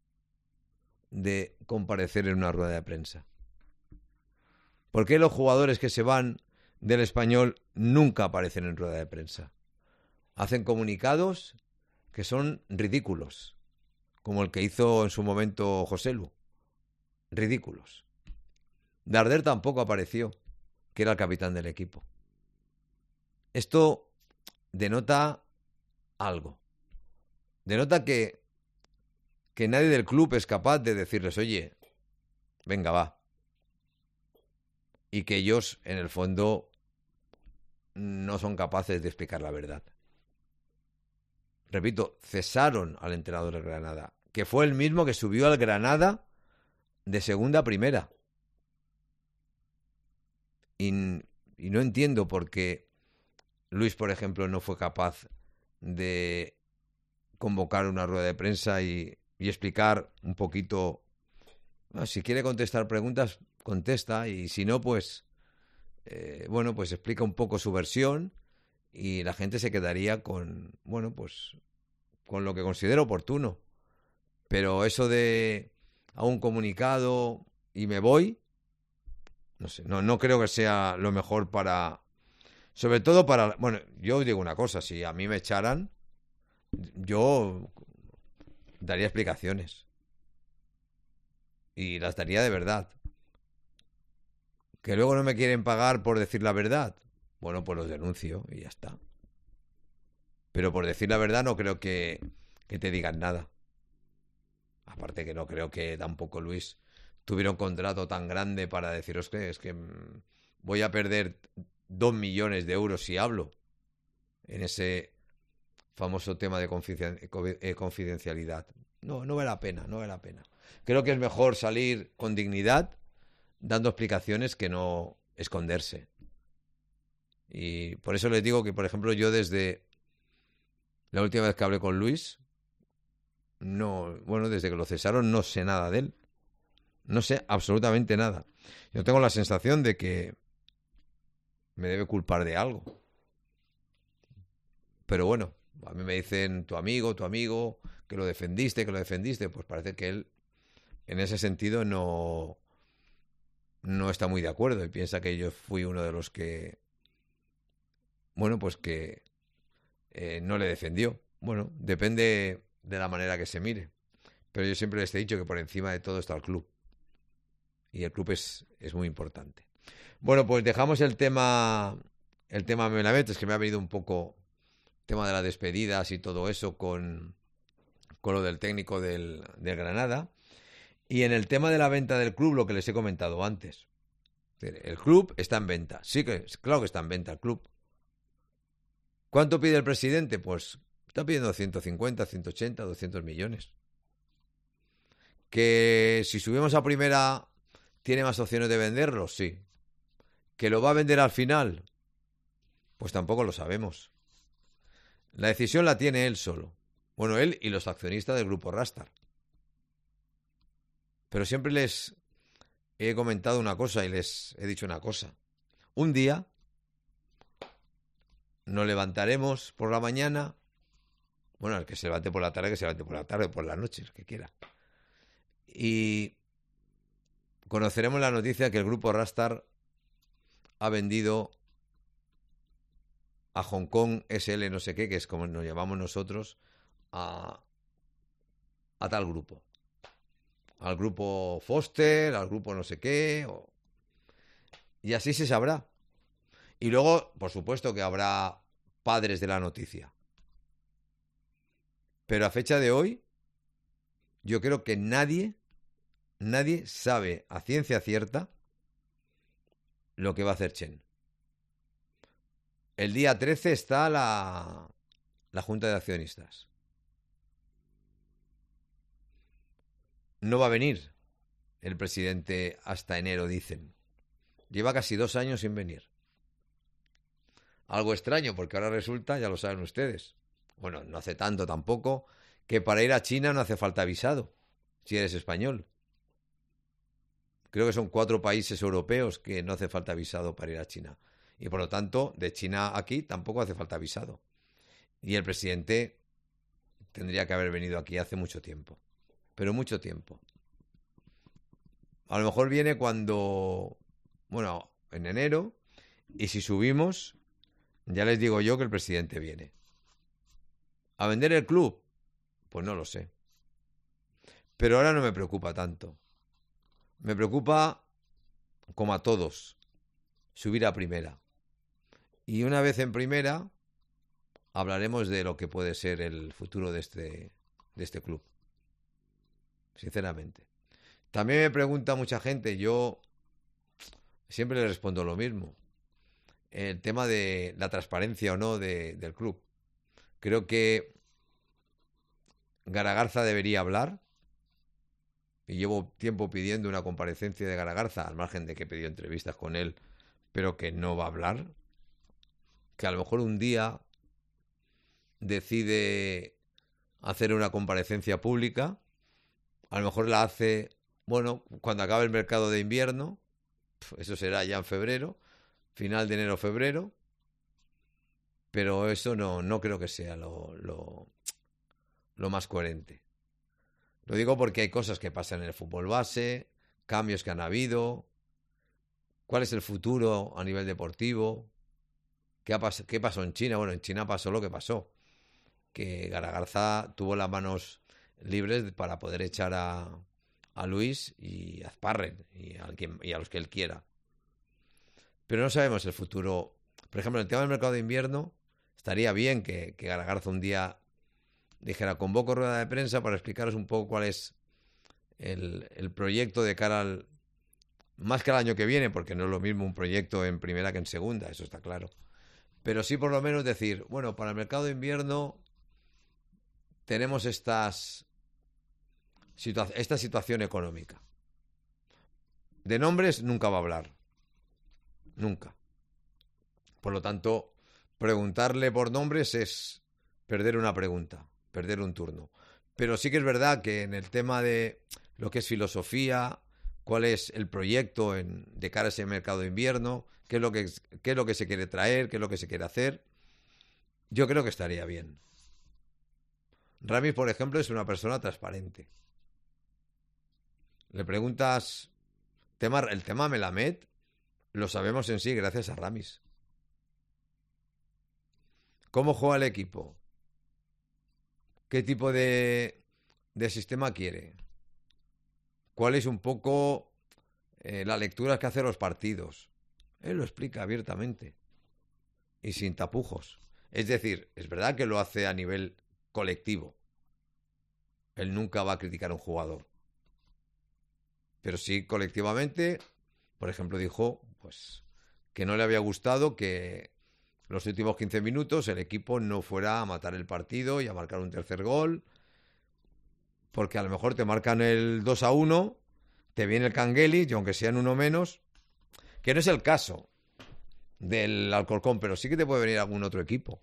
de comparecer en una rueda de prensa? ¿Por qué los jugadores que se van del Español nunca aparecen en rueda de prensa? Hacen comunicados que son ridículos, como el que hizo en su momento Joselu. Ridículos. Darder tampoco apareció, que era el capitán del equipo. Esto denota algo. Denota que, que nadie del club es capaz de decirles, oye, venga, va. Y que ellos, en el fondo, no son capaces de explicar la verdad. Repito, cesaron al entrenador del Granada, que fue el mismo que subió al Granada de segunda a primera. Y, y no entiendo por qué Luis, por ejemplo, no fue capaz de convocar una rueda de prensa y, y explicar un poquito. Bueno, si quiere contestar preguntas, contesta, y si no, pues eh, bueno, pues explica un poco su versión y la gente se quedaría con, bueno, pues con lo que considero oportuno. Pero eso de a un comunicado y me voy, no sé, no, no creo que sea lo mejor para, sobre todo para, bueno, yo os digo una cosa, si a mí me echaran, yo daría explicaciones y las daría de verdad. Que luego no me quieren pagar por decir la verdad, bueno, pues los denuncio y ya está. Pero por decir la verdad no creo que, que te digan nada. Aparte que no creo que tampoco Luis tuviera un contrato tan grande para deciros que es que voy a perder dos millones de euros si hablo en ese famoso tema de confidencialidad. No, no vale la pena, no vale la pena. Creo que es mejor salir con dignidad dando explicaciones que no esconderse. Y por eso les digo que, por ejemplo, yo desde la última vez que hablé con Luis, no, bueno, desde que lo cesaron no sé nada de él. No sé absolutamente nada. Yo tengo la sensación de que me debe culpar de algo. Pero bueno, a mí me dicen tu amigo, tu amigo, que lo defendiste, que lo defendiste. Pues parece que él, en ese sentido, no, no está muy de acuerdo y piensa que yo fui uno de los que, bueno, pues que eh, no le defendió. Bueno, depende de la manera que se mire. Pero yo siempre les he dicho que por encima de todo está el club. Y el club es, es muy importante. Bueno, pues dejamos el tema, el tema Melamed, es que me ha venido un poco el tema de las despedidas y todo eso con, con lo del técnico del, del Granada. Y en el tema de la venta del club, lo que les he comentado antes. El club está en venta. Sí que, claro que está en venta el club. ¿Cuánto pide el presidente? Pues está pidiendo ciento cincuenta, ciento ochenta, doscientos millones. Que si subimos a primera, ¿tiene más opciones de venderlo? Sí. ¿Que lo va a vender al final? Pues tampoco lo sabemos. La decisión la tiene él solo. Bueno, él y los accionistas del grupo Rastar. Pero siempre les he comentado una cosa y les he dicho una cosa. Un día nos levantaremos por la mañana. Bueno, el que se levante por la tarde, que se levante por la tarde o por la noche, el que quiera. Y conoceremos la noticia que el grupo Rastar ha vendido a Hong Kong S L no sé qué, que es como nos llamamos nosotros, a, a tal grupo. Al grupo Foster, al grupo no sé qué. O... Y así se sabrá. Y luego, por supuesto, que habrá padres de la noticia. Pero a fecha de hoy, yo creo que nadie, nadie sabe a ciencia cierta lo que va a hacer Chen. El día trece está la, la Junta de Accionistas. No va a venir el presidente hasta enero, dicen. Lleva casi dos años sin venir. Algo extraño, porque ahora resulta, ya lo saben ustedes, bueno, no hace tanto tampoco, que para ir a China no hace falta visado, si eres español. Creo que son cuatro países europeos que no hace falta visado para ir a China. Y por lo tanto, de China aquí tampoco hace falta visado. Y el presidente tendría que haber venido aquí hace mucho tiempo. Pero mucho tiempo. A lo mejor viene cuando, bueno, en enero, y si subimos, ya les digo yo que el presidente viene. ¿A vender el club? Pues no lo sé. Pero ahora no me preocupa tanto. Me preocupa, como a todos, subir a primera. Y una vez en primera, hablaremos de lo que puede ser el futuro de este, de este club. Sinceramente. También me pregunta mucha gente, yo siempre le respondo lo mismo. El tema de la transparencia o no de, del club. Creo que Garagarza debería hablar. Y llevo tiempo pidiendo una comparecencia de Garagarza, al margen de que he pedido entrevistas con él, pero que no va a hablar. Que a lo mejor un día decide hacer una comparecencia pública. A lo mejor la hace, bueno, cuando acabe el mercado de invierno. Eso será ya en febrero, final de enero, febrero. Pero eso no, no creo que sea lo, lo, lo más coherente. Lo digo porque hay cosas que pasan en el fútbol base, cambios que han habido. ¿Cuál es el futuro a nivel deportivo? ¿Qué, ha pas- qué pasó en China? Bueno, en China pasó lo que pasó. Que Garagarza tuvo las manos libres para poder echar a, a Luis y a Azparren y a, quien, y a los que él quiera. Pero no sabemos el futuro. Por ejemplo, en el tema del mercado de invierno, estaría bien que, que Garagarza un día dijera, convoco rueda de prensa para explicaros un poco cuál es el, el proyecto de cara al... Más que al año que viene, porque no es lo mismo un proyecto en primera que en segunda, eso está claro. Pero sí por lo menos decir, bueno, para el mercado de invierno tenemos estas situa- esta situación económica. De nombres nunca va a hablar. Nunca. Por lo tanto, preguntarle por nombres es perder una pregunta, perder un turno. Pero sí que es verdad que en el tema de lo que es filosofía, cuál es el proyecto en, de cara a ese mercado de invierno, qué es lo que, qué es lo que se quiere traer, qué es lo que se quiere hacer, yo creo que estaría bien. Ramis, por ejemplo, es una persona transparente. Le preguntas, tema, el tema Melamed, lo sabemos en sí gracias a Ramis. ¿Cómo juega el equipo? ¿Qué tipo de, de sistema quiere? ¿Cuál es un poco eh, la lectura que hace los partidos? Él lo explica abiertamente y sin tapujos. Es decir, es verdad que lo hace a nivel colectivo. Él nunca va a criticar a un jugador. pero sí colectivamente. Por ejemplo, dijo pues que no le había gustado que los últimos quince minutos el equipo no fuera a matar el partido y a marcar un tercer gol, porque a lo mejor te marcan el dos a uno, te viene el Cangueli, y aunque sean uno menos, que no es el caso del Alcorcón, pero sí que te puede venir algún otro equipo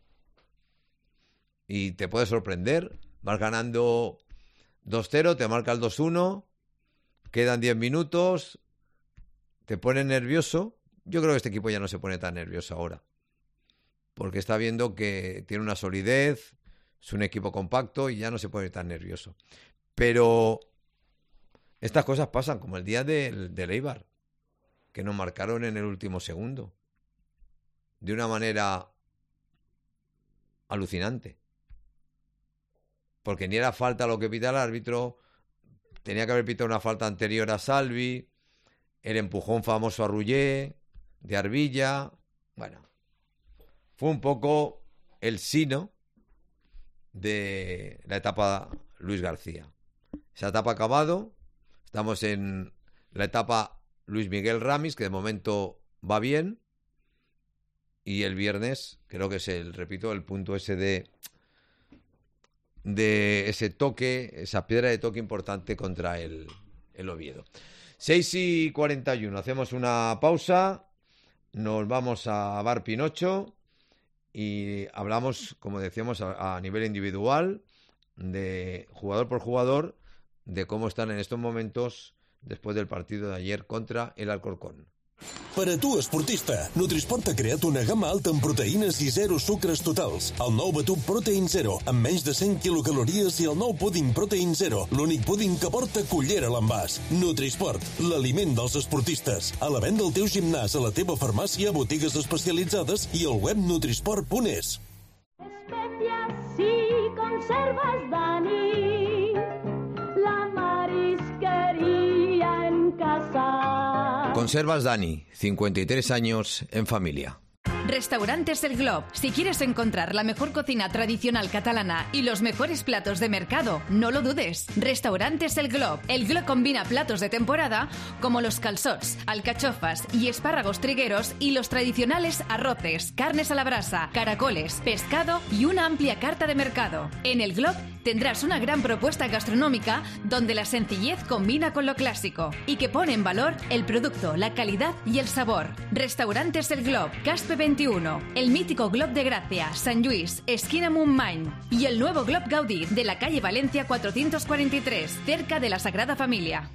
y te puede sorprender. Vas ganando dos cero, te marca el dos uno, quedan diez minutos, te pones nervioso. Yo creo que este equipo ya no se pone tan nervioso ahora, porque está viendo que tiene una solidez, es un equipo compacto y ya no se pone tan nervioso. Pero estas cosas pasan, como el día del, del Eibar, que nos marcaron en el último segundo, de una manera alucinante. Porque ni era falta lo que pita el árbitro, tenía que haber pitado una falta anterior a Salvi, el empujón famoso a Rullé, de Arbilla. Bueno, fue un poco el sino de la etapa Luis García. Esa etapa ha acabado, estamos en la etapa Luis Miguel Ramis, que de momento va bien, y el viernes creo que es el, repito, el punto ese de... de ese toque, esa piedra de toque importante contra el, el Oviedo. seis y cuarenta y uno, hacemos una pausa, nos vamos a Bar Pinocho y hablamos, como decíamos, a, a nivel individual, de jugador por jugador, de cómo están en estos momentos después del partido de ayer contra el Alcorcón. Per a tu, esportista, Nutrisport ha creat una gamma alta en proteïnes i zero sucres totals. El nou batut Protein Zero, amb menys de cent quilocalories, i el nou púding Protein Zero, l'únic púding que porta cullera a l'envàs. Nutrisport, l'aliment dels esportistes. A la venda al teu gimnàs, a la teva farmàcia, botigues especialitzades i al web nutrisport punt es. Especias y conservas Dani, la marisquería en casa. Conservas Dani, cincuenta y tres años en familia. Restaurantes El Glob. Si quieres encontrar la mejor cocina tradicional catalana y los mejores platos de mercado, no lo dudes. Restaurantes El Glob. El Glob combina platos de temporada como los calçots, alcachofas y espárragos trigueros y los tradicionales arroces, carnes a la brasa, caracoles, pescado y una amplia carta de mercado. En El Glob tendrás una gran propuesta gastronómica donde la sencillez combina con lo clásico y que pone en valor el producto, la calidad y el sabor. Restaurantes El Glob, Caspe veintiuno, el mítico Glob de Gracia, San Lluís, esquina Montmany, y el nuevo Glob Gaudí de la calle Valencia cuatrocientos cuarenta y tres, cerca de la Sagrada Familia.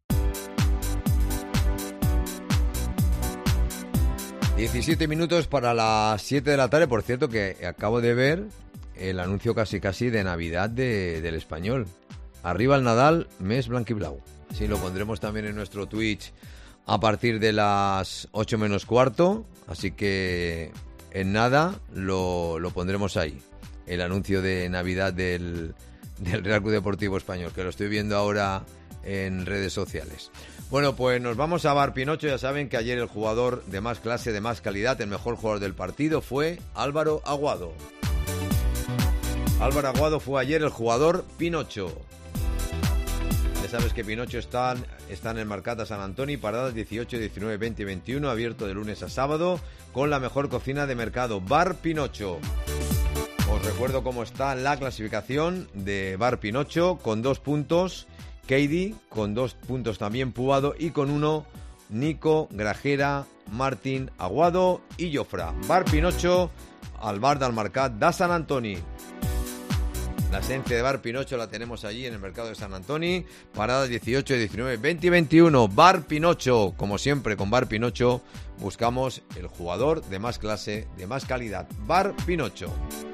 diecisiete minutos para las siete de la tarde. Por cierto, que acabo de ver el anuncio casi casi de Navidad de, del Español. Arriba el Nadal, mes blanquiblau. Sí, lo pondremos también en nuestro Twitch a partir de las ocho menos cuarto. Así que en nada lo, lo pondremos ahí. El anuncio de Navidad del, del Real Club Deportivo Español, que lo estoy viendo ahora en redes sociales. Bueno, pues nos vamos a Bar Pinocho. Ya saben que ayer el jugador de más clase, de más calidad, el mejor jugador del partido fue Álvaro Aguado. Álvaro Aguado fue ayer el jugador Pinocho. Ya sabes que Pinocho está, está en el Mercat Sant Antoni, paradas dieciocho, diecinueve, veinte y veintiuno, abierto de lunes a sábado, con la mejor cocina de mercado. Bar Pinocho. Os recuerdo cómo está la clasificación de Bar Pinocho, con dos puntos Keidi, con dos puntos también Puado, y con uno Nico, Grajera, Martín, Aguado y Jofra. Bar Pinocho, al bar del Mercat de Sant Antoni. La esencia de Bar Pinocho la tenemos allí en el mercado de Sant Antoni, paradas dieciocho, diecinueve, veinte y veintiuno. Bar Pinocho, como siempre con Bar Pinocho buscamos el jugador de más clase, de más calidad. Bar Pinocho.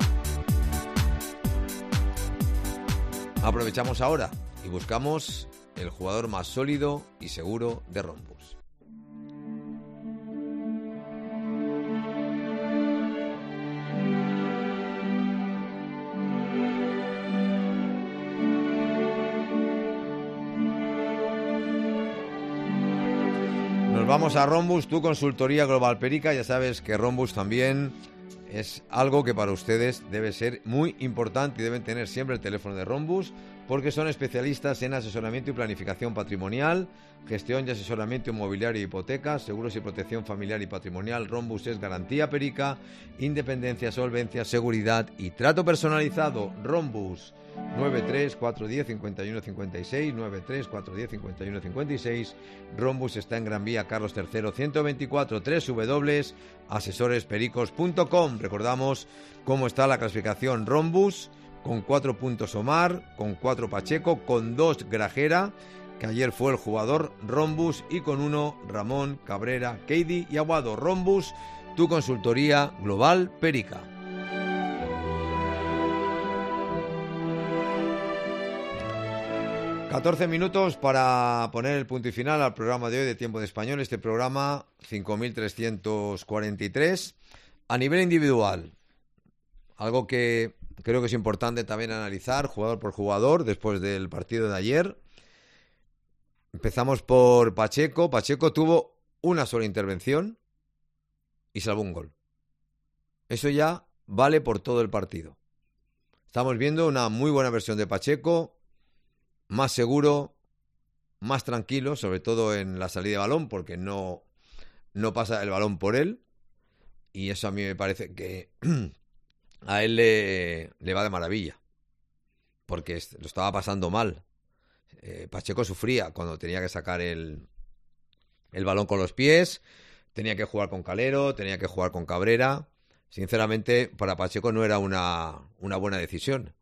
Aprovechamos ahora y buscamos el jugador más sólido y seguro de Rhombus. Nos vamos a Rhombus, tu consultoría Global Perica. Ya sabes que Rhombus también es algo que para ustedes debe ser muy importante y deben tener siempre el teléfono de Rhombus porque son especialistas en asesoramiento y planificación patrimonial, gestión y asesoramiento inmobiliario y hipotecas, seguros y protección familiar y patrimonial. Rhombus es garantía perica, independencia, solvencia, seguridad y trato personalizado. Rhombus, nueve tres cuatro uno cero cinco uno cinco seis, nueve tres cuatro uno cero cinco uno cinco seis. Rhombus está en Gran Vía Carlos tercero ciento veinticuatro, doble u doble u doble u punto asesores pericos punto com. Recordamos cómo está la clasificación. Rhombus con cuatro puntos Omar, con cuatro Pacheco, con dos Grajera, que ayer fue el jugador Rhombus, y con uno Ramón, Cabrera, Keidi y Aguado. Rhombus, tu consultoría global perica. catorce minutos para poner el punto y final al programa de hoy de Tiempo de Español, este programa cinco mil trescientos cuarenta y tres. A nivel individual, algo que creo que es importante también analizar, jugador por jugador, después del partido de ayer. Empezamos por Pacheco. Pacheco tuvo una sola intervención y salvó un gol. Eso ya vale por todo el partido. Estamos viendo una muy buena versión de Pacheco, más seguro, más tranquilo, sobre todo en la salida de balón, porque no, no pasa el balón por él. Y eso a mí me parece que a él le, le va de maravilla, porque lo estaba pasando mal. Eh, Pacheco sufría cuando tenía que sacar el, el balón con los pies, tenía que jugar con Calero, tenía que jugar con Cabrera. Sinceramente, para Pacheco no era una, una buena decisión.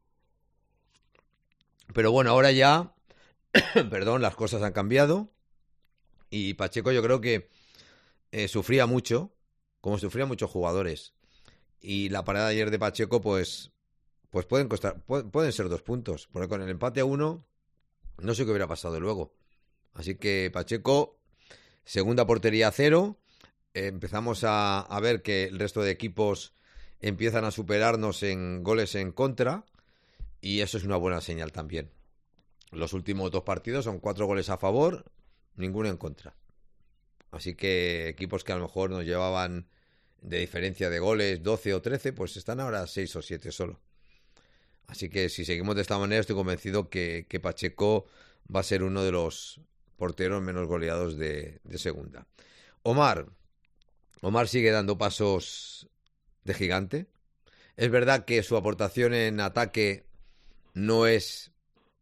Pero bueno, ahora ya, perdón, las cosas han cambiado y Pacheco yo creo que eh, sufría mucho, como sufrían muchos jugadores. Y la parada de ayer de Pacheco, pues, pues pueden costar, pueden, pueden ser dos puntos, porque con el empate a uno no sé qué hubiera pasado luego. Así que Pacheco, segunda portería a cero. Eh, empezamos a, a ver que el resto de equipos empiezan a superarnos en goles en contra, y eso es una buena señal también. Los últimos dos partidos son cuatro goles a favor, ninguno en contra. Así que equipos que a lo mejor nos llevaban de diferencia de goles doce o trece, pues están ahora seis o siete solo. Así que si seguimos de esta manera, estoy convencido que, que Pacheco va a ser uno de los porteros menos goleados de, de segunda. Omar. Omar sigue dando pasos de gigante. Es verdad que su aportación en ataque no es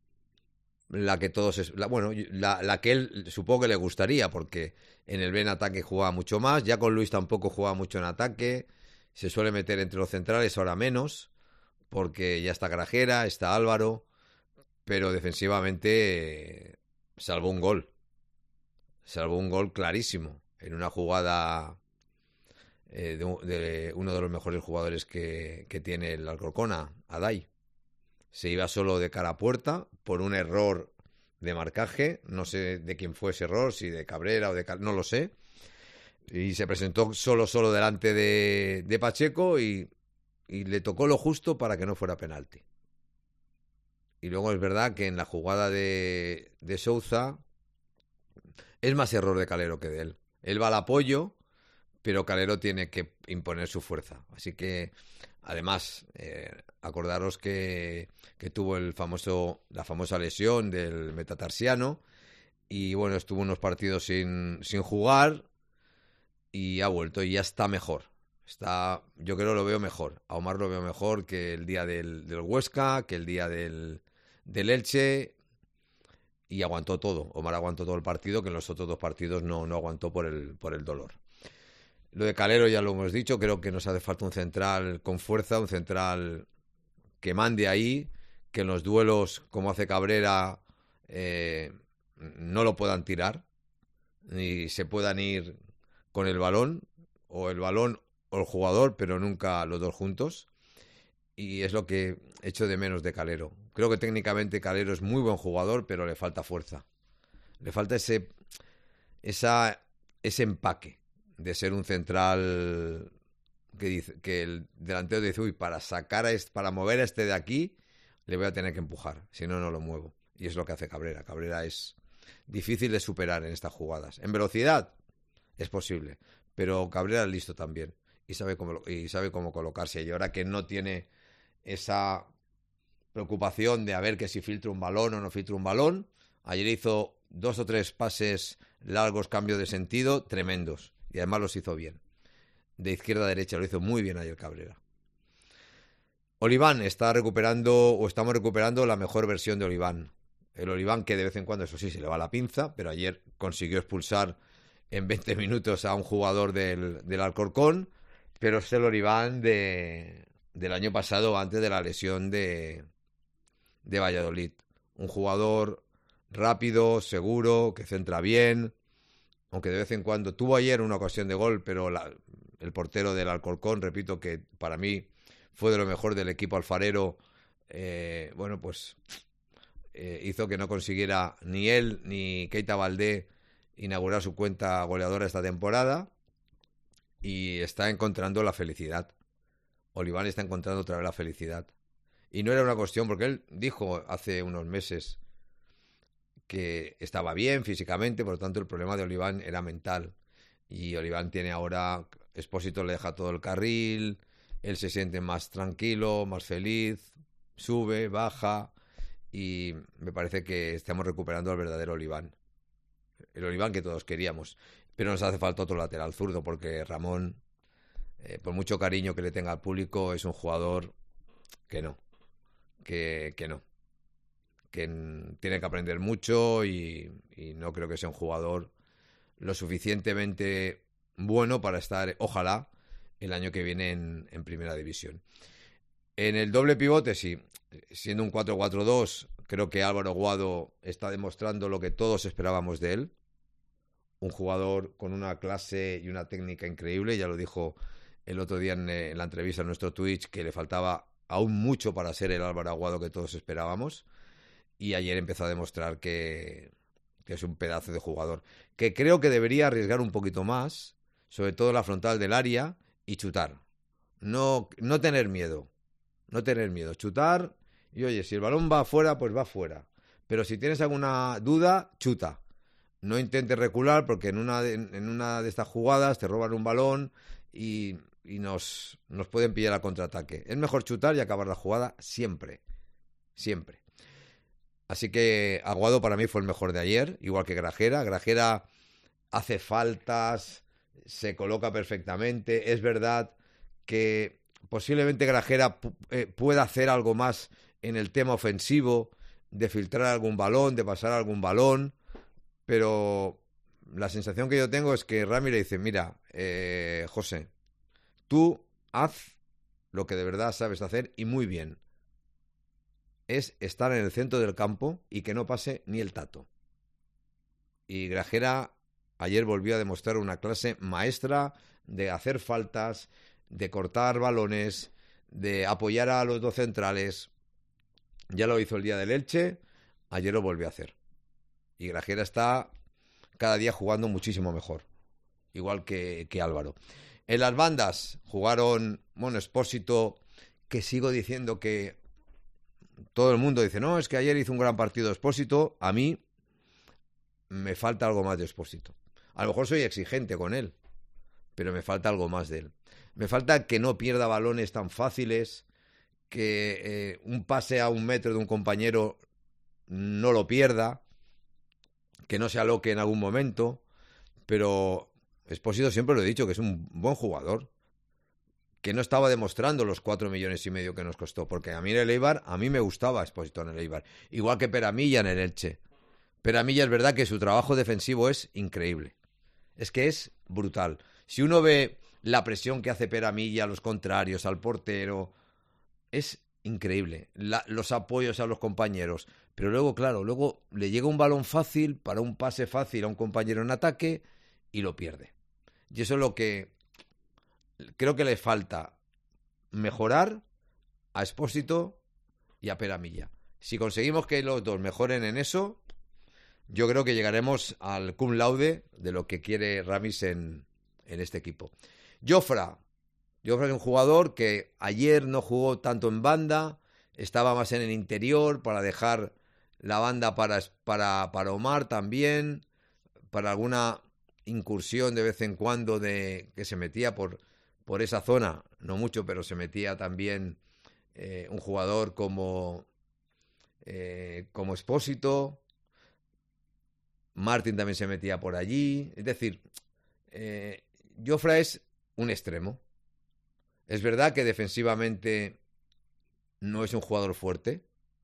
la que todos... Es, la, bueno, la, la que él supongo que le gustaría, porque en el B en ataque jugaba mucho más. Ya con Luis tampoco jugaba mucho en ataque. Se suele meter entre los centrales, ahora menos, porque ya está Grajera, está Álvaro, pero defensivamente eh, salvó un gol. Salvó un gol clarísimo en una jugada eh, de, de uno de los mejores jugadores que, que tiene el Alcorcón, Adai. Se iba solo de cara a puerta por un error de marcaje, no sé de quién fue ese error, si de Cabrera o de... no lo sé, y se presentó solo, solo delante de, de Pacheco y, y le tocó lo justo para que no fuera penalti. Y luego es verdad que en la jugada de, de Sousa es más error de Calero que de él. Él va al apoyo, pero Calero tiene que imponer su fuerza. Así que, además, eh, acordaros que, que tuvo el famoso, la famosa lesión del metatarsiano y, bueno, estuvo unos partidos sin, sin jugar y ha vuelto y ya está mejor. Está, yo creo lo veo mejor. A Omar lo veo mejor que el día del, del Huesca, que el día del, del Elche, y aguantó todo. Omar aguantó todo el partido, que en los otros dos partidos no, no aguantó por el, por el dolor. Lo de Calero ya lo hemos dicho, creo que nos hace falta un central con fuerza, un central que mande ahí, que en los duelos, como hace Cabrera, eh, no lo puedan tirar, ni se puedan ir con el balón, o el balón o el jugador, pero nunca los dos juntos. Y es lo que echo de menos de Calero. Creo que técnicamente Calero es muy buen jugador, pero le falta fuerza. Le falta ese, esa, ese empaque de ser un central que dice que el delantero dice, uy, para sacar a este, para mover a este de aquí, le voy a tener que empujar, si no, no lo muevo. Y es lo que hace Cabrera. Cabrera es difícil de superar en estas jugadas. En velocidad es posible, pero Cabrera es listo también y sabe cómo, y sabe cómo colocarse. Y ahora que no tiene esa preocupación de a ver que si filtra un balón o no filtra un balón. Ayer hizo dos o tres pases largos, cambio de sentido, tremendos. Y además los hizo bien. De izquierda a derecha lo hizo muy bien ayer Cabrera. Oliván está recuperando, o estamos recuperando la mejor versión de Oliván. El Oliván que de vez en cuando, eso sí, se le va la pinza, pero ayer consiguió expulsar en veinte minutos a un jugador del, del Alcorcón, pero es el Oliván de, del año pasado, antes de la lesión de, de Valladolid. Un jugador rápido, seguro, que centra bien, aunque de vez en cuando tuvo ayer una ocasión de gol, pero la, el portero del Alcorcón, repito que para mí fue de lo mejor del equipo alfarero, eh, bueno, pues eh, hizo que no consiguiera ni él ni Keita Valdé inaugurar su cuenta goleadora esta temporada, y está encontrando la felicidad. Oliván está encontrando otra vez la felicidad. Y no era una cuestión, porque él dijo hace unos meses que estaba bien físicamente, por lo tanto el problema de Oliván era mental. Y Oliván tiene ahora, Expósito le deja todo el carril, él se siente más tranquilo, más feliz, sube, baja, y me parece que estamos recuperando al verdadero Oliván. El Oliván que todos queríamos. Pero nos hace falta otro lateral zurdo, porque Ramón, eh, por mucho cariño que le tenga al público, es un jugador que no, que, que no. que tiene que aprender mucho y, y no creo que sea un jugador lo suficientemente bueno para estar, ojalá, el año que viene en, en Primera División. En el doble pivote, sí, siendo un cuatro cuatro dos, creo que Álvaro Aguado está demostrando lo que todos esperábamos de él. Un jugador con una clase y una técnica increíble, ya lo dijo el otro día en, en la entrevista en nuestro Twitch, que le faltaba aún mucho para ser el Álvaro Aguado que todos esperábamos. Y ayer empezó a demostrar que, que es un pedazo de jugador. Que creo que debería arriesgar un poquito más, sobre todo la frontal del área, y chutar. No, no tener miedo. No tener miedo. Chutar, y oye, si el balón va afuera, pues va afuera. Pero si tienes alguna duda, chuta. No intentes recular, porque en una de, en una de estas jugadas te roban un balón y, y nos, nos pueden pillar a contraataque. Es mejor chutar y acabar la jugada siempre. Siempre. Así que Aguado para mí fue el mejor de ayer, igual que Grajera. Grajera hace faltas, se coloca perfectamente. Es verdad que posiblemente Grajera pu- eh, pueda hacer algo más en el tema ofensivo, de filtrar algún balón, de pasar algún balón, pero la sensación que yo tengo es que Rami le dice, mira, eh, José, tú haz lo que de verdad sabes hacer y muy bien. Es estar en el centro del campo y que no pase ni el tato. Y Grajera ayer volvió a demostrar una clase maestra de hacer faltas, de cortar balones, de apoyar a los dos centrales. Ya lo hizo el día del Elche, ayer lo volvió a hacer. Y Grajera está cada día jugando muchísimo mejor, igual que, que Álvaro. En las bandas jugaron, bueno, Expósito, que sigo diciendo que todo el mundo dice, no, es que ayer hizo un gran partido Expósito. A mí me falta algo más de Expósito. A lo mejor soy exigente con él, pero me falta algo más de él. Me falta que no pierda balones tan fáciles, que eh, un pase a un metro de un compañero no lo pierda, que no se aloque en algún momento. Pero Expósito siempre lo he dicho, que es un buen jugador, que no estaba demostrando los cuatro millones y medio que nos costó, porque a mí en el Eibar, a mí me gustaba Expósito en el Eibar, igual que Peramilla en el Elche. Peramilla es verdad que su trabajo defensivo es increíble, es que es brutal. Si uno ve la presión que hace Peramilla a los contrarios, al portero, es increíble, la, los apoyos a los compañeros, pero luego, claro, luego le llega un balón fácil para un pase fácil a un compañero en ataque y lo pierde. Y eso es lo que creo que le falta mejorar a Expósito y a Peramilla. Si conseguimos que los dos mejoren en eso, yo creo que llegaremos al cum laude de lo que quiere Ramis en, en este equipo. Jofra. Jofra es un jugador que ayer no jugó tanto en banda, estaba más en el interior para dejar la banda para, para, para Omar también, para alguna incursión de vez en cuando de que se metía por, por esa zona, no mucho, pero se metía también eh, un jugador como eh, como Expósito. Martin también se metía por allí. Es decir, eh, Jofra es un extremo. Es verdad que defensivamente no es un jugador fuerte,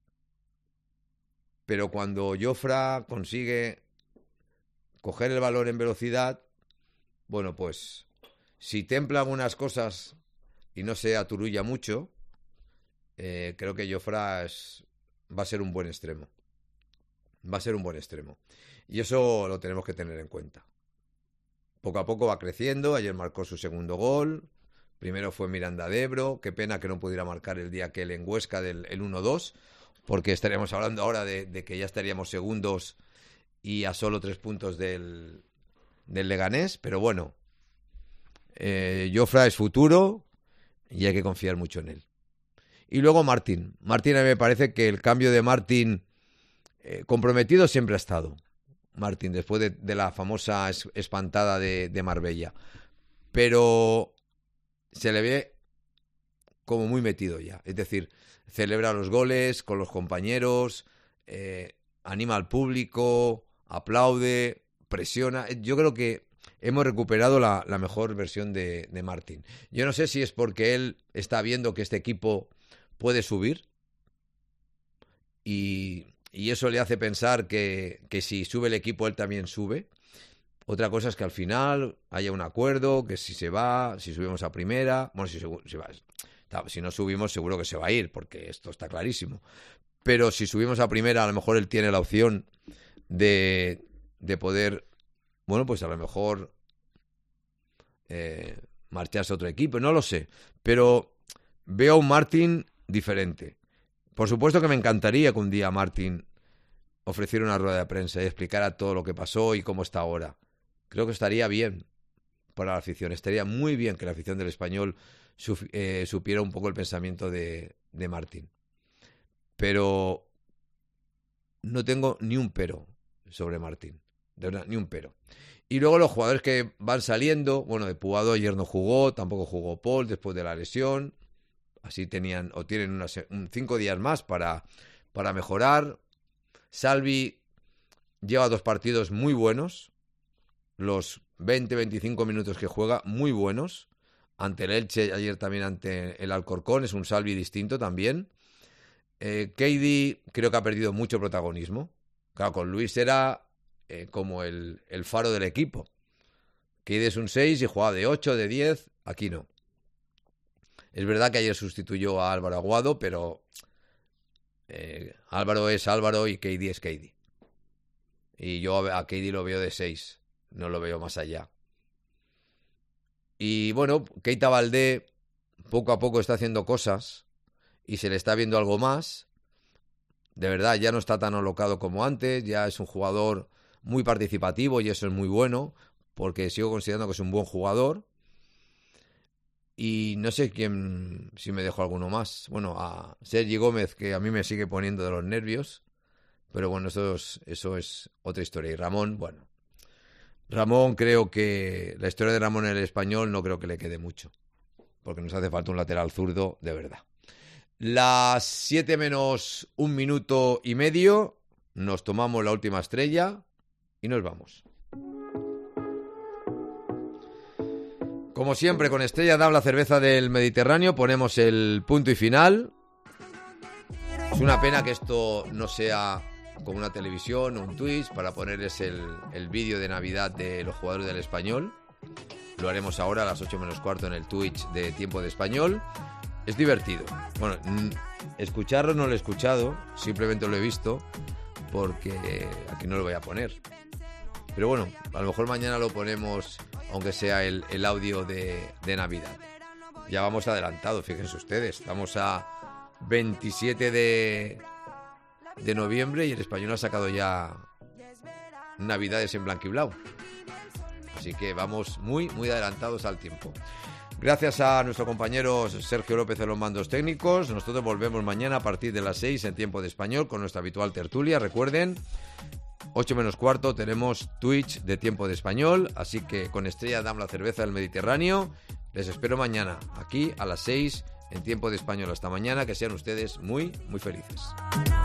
pero cuando Jofra consigue coger el balón en velocidad, bueno, pues si templa algunas cosas y no se aturulla mucho, eh, creo que Jofra es, va a ser un buen extremo. Va a ser un buen extremo. Y eso lo tenemos que tener en cuenta. Poco a poco va creciendo. Ayer marcó su segundo gol. Primero fue Miranda de Ebro. Qué pena que no pudiera marcar el día que él en Huesca del el uno dos, porque estaríamos hablando ahora de, de que ya estaríamos segundos y a solo tres puntos del, del Leganés. Pero bueno, eh, Jofra es futuro y hay que confiar mucho en él. Y luego Martín. Martín, a mí me parece que el cambio de Martín, eh, comprometido siempre ha estado. Martín, después de, de la famosa es, espantada de, de Marbella. Pero se le ve como muy metido ya. Es decir, celebra los goles con los compañeros, eh, anima al público, aplaude, presiona. Yo creo que hemos recuperado la, la mejor versión de, de Martín. Yo no sé si es porque él está viendo que este equipo puede subir y... Y eso le hace pensar que, que si sube el equipo, él también sube. Otra cosa es que al final haya un acuerdo, que si se va, si subimos a primera... Bueno, si, se, si, va, si no subimos seguro que se va a ir, porque esto está clarísimo. Pero si subimos a primera, a lo mejor él tiene la opción de, de poder, bueno, pues a lo mejor eh, marcharse a otro equipo. No lo sé. Pero veo a un Martín diferente. Por supuesto que me encantaría que un día Martín ofreciera una rueda de prensa y explicara todo lo que pasó y cómo está ahora. Creo que estaría bien para la afición. Estaría muy bien que la afición del Español suf- eh, supiera un poco el pensamiento de, de Martín. Pero no tengo ni un pero sobre Martín. De verdad, ni un pero. Y luego los jugadores que van saliendo. Bueno, de Puado ayer no jugó, tampoco jugó Paul después de la lesión. Así tenían o tienen unas, un, cinco días más para, para mejorar. Salvi lleva dos partidos muy buenos. Los veinte a veinticinco minutos que juega, muy buenos. Ante el Elche, ayer también ante el Alcorcón. Es un Salvi distinto también. Eh, Keidi creo que ha perdido mucho protagonismo. Claro, con Luis era eh, como el, el faro del equipo. Keidi es un seis y jugaba de ocho, de diez. Aquí no. Es verdad que ayer sustituyó a Álvaro Aguado, pero eh, Álvaro es Álvaro y Keidi es Keidi. Y yo a Keidi lo veo de seis, no lo veo más allá. Y bueno, Keita Baldé poco a poco está haciendo cosas y se le está viendo algo más. De verdad, ya no está tan alocado como antes, ya es un jugador muy participativo y eso es muy bueno, porque sigo considerando que es un buen jugador. Y no sé quién, si me dejo alguno más. Bueno, a Sergi Gómez, que a mí me sigue poniendo de los nervios. Pero bueno, eso es, eso es otra historia. Y Ramón, bueno. Ramón, creo que la historia de Ramón en el Español no creo que le quede mucho. Porque nos hace falta un lateral zurdo, de verdad. Las siete menos un minuto y medio. Nos tomamos la última estrella y nos vamos. Como siempre, con Estrella Damm, la cerveza del Mediterráneo, ponemos el punto y final. Es una pena que esto no sea como una televisión o un Twitch para ponerles el, el vídeo de Navidad de los jugadores del Español. Lo haremos ahora a las ocho menos cuarto en el Twitch de Tiempo de Español. Es divertido. Bueno, escucharlo no lo he escuchado, simplemente lo he visto porque aquí no lo voy a poner. Pero bueno, a lo mejor mañana lo ponemos, aunque sea el, el audio de, de Navidad. Ya vamos adelantados, fíjense ustedes. Estamos a veintisiete de, de noviembre y el Español ha sacado ya Navidades en blanquiblau. Así que vamos muy, muy adelantados al tiempo. Gracias a nuestro compañero Sergio López en los mandos técnicos. Nosotros volvemos mañana a partir de las seis en Tiempo de Español con nuestra habitual tertulia. Recuerden, ocho menos cuarto tenemos Twitch de Tiempo de Español, así que con Estrella Damm, la cerveza del Mediterráneo, les espero mañana, aquí a las seis en Tiempo de Español. Hasta mañana, que sean ustedes muy, muy felices.